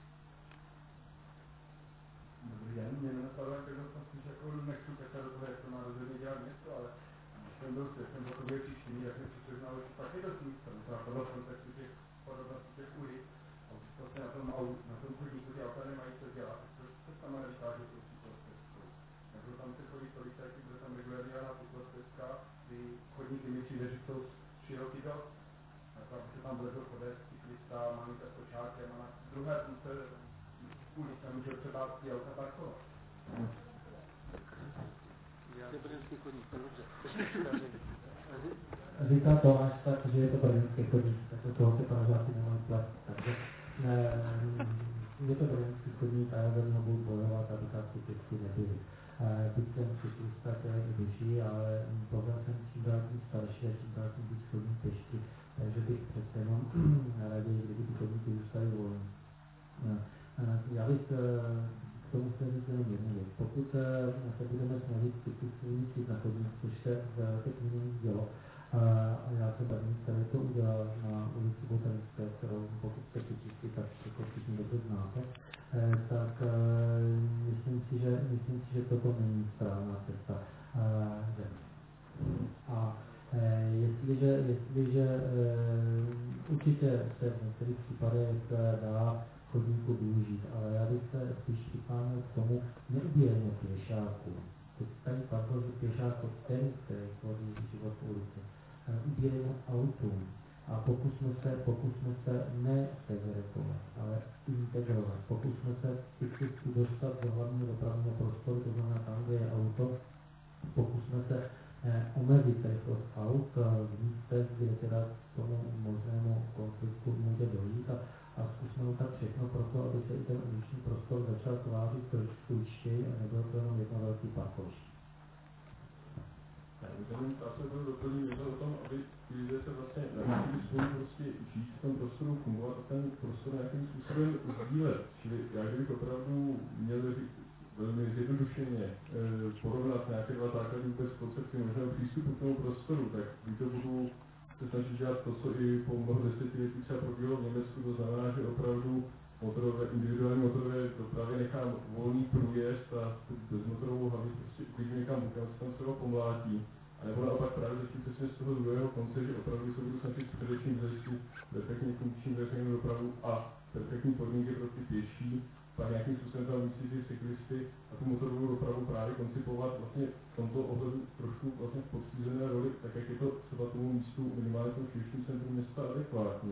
Dobrý den, mě nenapadlo, jak to jsem spíš jako nechci kechat do toho, jak to má rozhodně dělat město, ale když jsem byl svědkem takové příštění, jak mi přiznal, že fakt je dost místa, to napadlo v kontextu těch podobností těch ulic, a když vlastně na tom, na tom chodníku ty auta nemají co dělat, tak to sama neříká, že to cyklostezkou. Takže tam se chodí policajti, bude tam regulární cyklostezka, ty chodníky mi přijde, že jsou široký dost. Aby se tam vlezl chodec, cyklista, má mít skočákem a na druhé půlce ulice může třeba ty auta parkovat. Říká Tomáš tak, že je to brněnský chodník, takže toho se paražáci nemají plést. Takže ne, je to brněnský chodník a já za něho budu bojovat, aby tam cyklisty nebyly. Byť jsem cyklista, který je běží, ale pořád jsem čím dál tím starší a čím dál tím víc chodím pěšky. Takže bych přece jenom raději, kdyby ty chodníky zůstaly volné. Já bych k tomu chtěl říct jenom jednu věc. Pokud se budeme snažit cyklistům na chodník, což se v těch minulých dělo, a já jsem tady, který to udělal na ulici Botanické, kterou pokud jste cyklisti, tak to všichni dobře znáte, tak myslím si, že, myslím si, že toto není správná cesta. A Eh, jestliže, jestliže eh, určitě se v některých případech dá chodníku využít, ale já bych se spíš přikláněl k tomu neubíjení pěšáků. Teď tady padlo, že pěšák od ten, který tvoří život v ulici, ubíjení autům. A pokusme se, pokusme se ne segregovat, ale integrovat. Pokusme se cyklistu dostat do hlavního dopravního prostoru, to znamená tam, kde je auto, pokusme se omezit rychlost aut v místech, kde teda k tomu možnému konfliktu může dojít a, a zkusme udělat všechno pro to, aby se i ten uliční prostor začal tvářit trošku ličtěji a nebyl to jenom jedno velký parkoviště. Já bych se byl doplnit něco o tom, aby ti lidé se vlastně naučili spolu prostě žít v tom prostoru, fungovat a ten prostor nějakým způsobem sdílet. Čili já kdybych opravdu měl velmi zjednodušeně e, porovnat nějaké dva základní vůbec koncepty možného přístupu k tomu prostoru, tak když to budu se snažit dělat to, co i po mnoho desetiletí třeba probíhalo v Německu, to znamená, že opravdu motorové, individuální motorové dopravě nechám volný průjezd a tu bezmotorovou halu prostě uklidím někam, kam se tam třeba pomlátí. A nebo naopak právě začít přesně z toho druhého konce, že opravdu se budu snažit především zajistit perfektně funkční veřejnou dopravu a perfektní podmínky pro ty pěší, pak nějakým způsobem tam umístit ty cyklisty a tu motorovou dopravu právě koncipovat vlastně v tomto ohledu trošku vlastně v podřízené roli, tak jak je to třeba tomu místu minimálně tomu širším centru města adekvátní.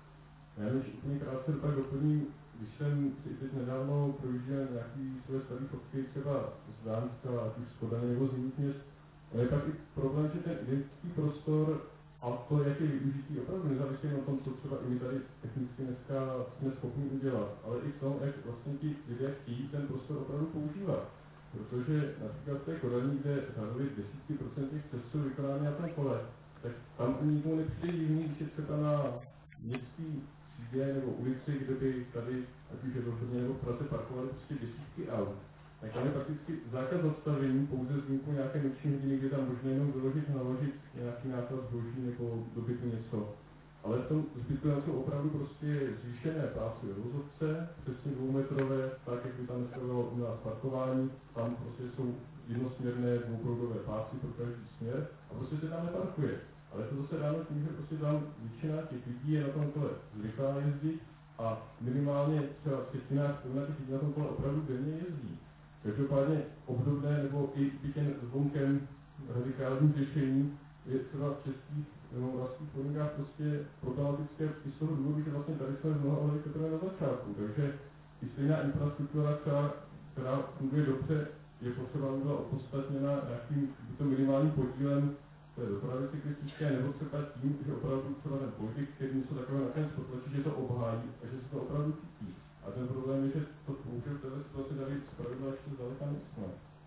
Já než úplně krátce tak doplním, když jsem si teď nedávno projížděl nějaký své staré fotky třeba z Dánska, ať už z Kodane nebo z jiných měst, ale je pak i problém, že ten identický prostor a to, jak je využití, opravdu nezávisí na tom, co třeba i my tady technicky dneska jsme schopni udělat, ale i v tom, jak vlastně ti lidé chtějí ten prostor opravdu používat. Protože například v té Kodani, kde řádově desítky procent těch cest jsou vykonány na tom kole, tak tam ani nikomu nepřijde divný, když je třeba na městský třídě nebo ulici, kde by tady, ať už je to hodně nebo v Praze, parkovali prostě desítky aut. Tak tam je prakticky zákaz zastavení, pouze s výjimkou nějaké noční hodiny, kde tam možná jenom vyložit, naložit nějaký náklad zboží nebo dobytu něco. Ale v tom zbytku tam jsou opravdu prostě zvýšené pásové vozovce, přesně dvoumetrové, tak jak by tam dneska bylo u nás parkování, tam prostě jsou jednosměrné dvouproudové pásy pro každý směr a prostě se tam neparkuje. Ale to zase dáno tím, že prostě tam většina těch lidí je na tom kole zvyklá jezdit a minimálně třeba třetina těch lidí na tom kole opravdu denně jezdí. Každopádně obdobné nebo i byt jen zvonkem radikálních řešení je třeba v českých nebo v moravských podmínkách prostě problematické i z toho důvodu, že vlastně tady jsme v mnoha ohledech teprve na začátku, takže i stejná infrastruktura, která, která funguje dobře, je potřeba, aby byla opodstatněna nějakým to minimálním podílem té dopravy cyklistické, nebo třeba tím, že opravdu třeba ten politik, který něco takového nakonec potlačí, že to obhájí a že se to opravdu cítí. A ten problém je, že to bohužel v této situaci tady zpravidla ještě zdaleka nejsme.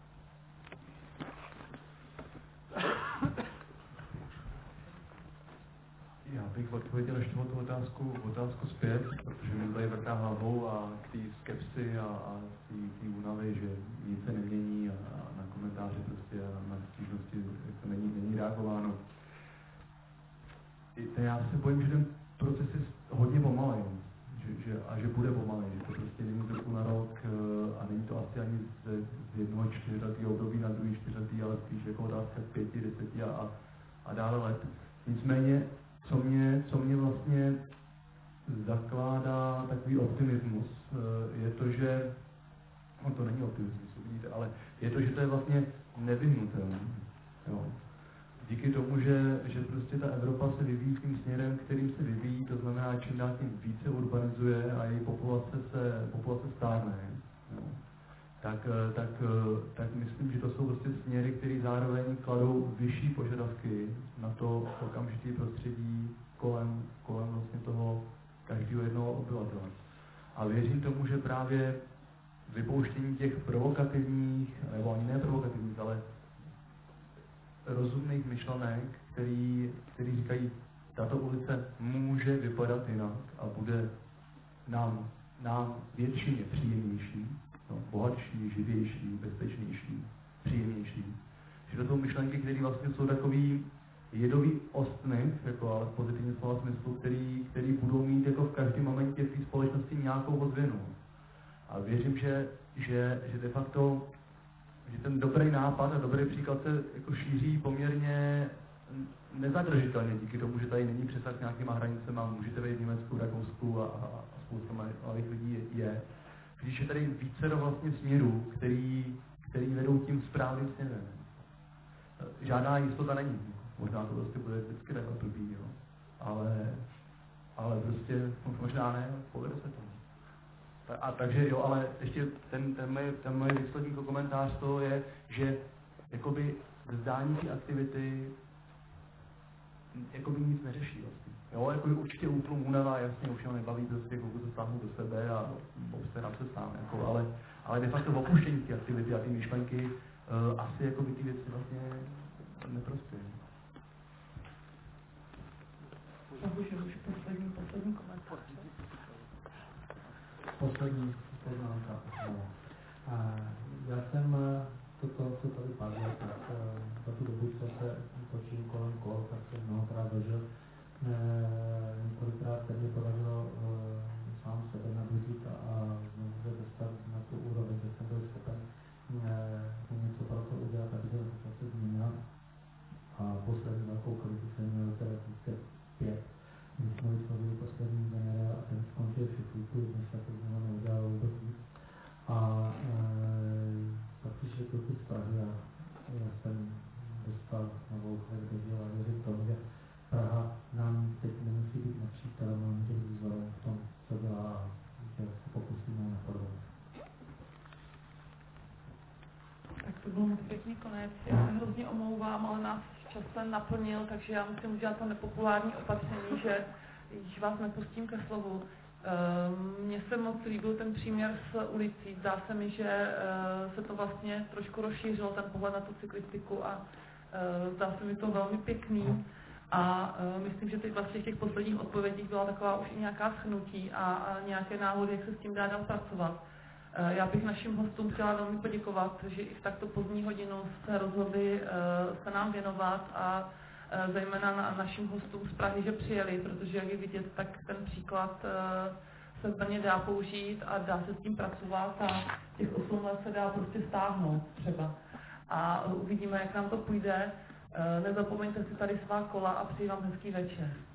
Já bych odpověděl ještě o tu otázku, otázku zpět, protože mi tady vrtá hlavou a k té skepsy a, a té únavy, že nic se nemění a, a na komentáře prostě a na stížnosti to není, není reagováno. I, já se bojím, že ten proces je hodně pomalej že, že, a že bude pomalej, že to prostě není z roku na rok a není to asi ani z, z jednoho čtyřletého období na druhý čtyřletý, ale spíš jako otázka z pěti, deseti a, a dále let. Nicméně Co mě, co mě vlastně zakládá takový optimismus, je to, že, no to není optimismus, vidíte, ale je to, že to je vlastně nevyhnutelné. Jo. Díky tomu, že, že prostě ta Evropa se vyvíjí tím směrem, kterým se vyvíjí, to znamená, čím dál tím více urbanizuje a její populace se, populace stárne, jo. Tak, tak, tak myslím, že to jsou prostě směry, které zároveň kladou vyšší požadavky na to okamžitý prostředí kolem, kolem vlastně toho každého jednoho obyvatele. A věřím tomu, že právě vypouštění těch provokativních, nebo ani ne provokativních, ale rozumných myšlenek, který, který říkají, tato ulice může vypadat jinak a bude nám, nám většině příjemnější, no, bohatší, živější, bezpečnější, příjemnější. Že to jsou myšlenky, které vlastně jsou takový jedový ostny, jako ale v pozitivním slova smyslu, který, který budou mít jako v každém momentě v té společnosti nějakou odvěnu. A věřím, že, že, že de facto, že ten dobrý nápad a dobrý příklad se jako šíří poměrně nezadržitelně díky tomu, že tady není přesah s nějakýma hranicemi a můžete být v Německu, Rakousku a, a, a spousta malých lidí je. Když je tady vícero vlastně směrů, který, který vedou tím správným směrem. Žádná jistota není. Možná to prostě bude vždycky takhle blbý, jo. Ale, ale prostě možná ne, povede se to. A takže jo, ale ještě ten, ten můj ten můj výsledný komentář toho je, že jakoby vzdání té aktivity jakoby nic neřeší vlastně. Jo, jakoby určitě útlum únava, jasně, už ho nebaví prostě, koukut se stáhnu do sebe a obstarám se sám, jako, ale, ale de facto opuštění té aktivity a ty myšlenky uh, asi jakoby ty věci vlastně neprospějí. Bohužel už poslední, poslední komentář. Poslední poznámka. A já jsem toto, co tady padlo, tak za tu dobu, co se točím kolem kol, tak jsem mnohokrát zažil. Několikrát se mi podařilo sám sebe nabudit a znovu se dostat na tu úroveň, že jsem byl schopen něco pro to udělat, aby se ta situace změnila. A poslední velkou krizi jsem měl v roce dva tisíce pět. My jsme vytvořili poslední generál a ten skončil šiflíku, než se to znovu neudělalo vůbec nic. A pak přišli kluci z Prahy a já jsem dostal novou chvíli a věřím tomu, že Praha nám teď nemusí být nepřítelem, ale může být vzorem v tom, co dělá a že se pokusíme napodobit. Tak to byl moc pěkný konec. Já se hrozně omlouvám, ale nás čas se naplnil, takže já musím udělat to nepopulární opatření, že již vás nepustím ke slovu. Mně se moc líbil ten příměr s ulicí. Zdá se mi, že se to vlastně trošku rozšířilo, ten pohled na tu cyklistiku a zdá se mi to velmi pěkný. A myslím, že teď vlastně v těch posledních odpovědích byla taková už i nějaká shrnutí a, a nějaké návody, jak se s tím dá dál pracovat. Já bych našim hostům chtěla velmi poděkovat, že i v takto pozdní hodinu se rozhodli se nám věnovat a zejména na našim hostům z Prahy, že přijeli, protože jak je vidět, tak ten příklad se plně dá použít a dá se s tím pracovat a těch osm let se dá prostě stáhnout třeba. A uvidíme, jak nám to půjde. Nezapomeňte si tady svá kola a přeji vám hezký večer.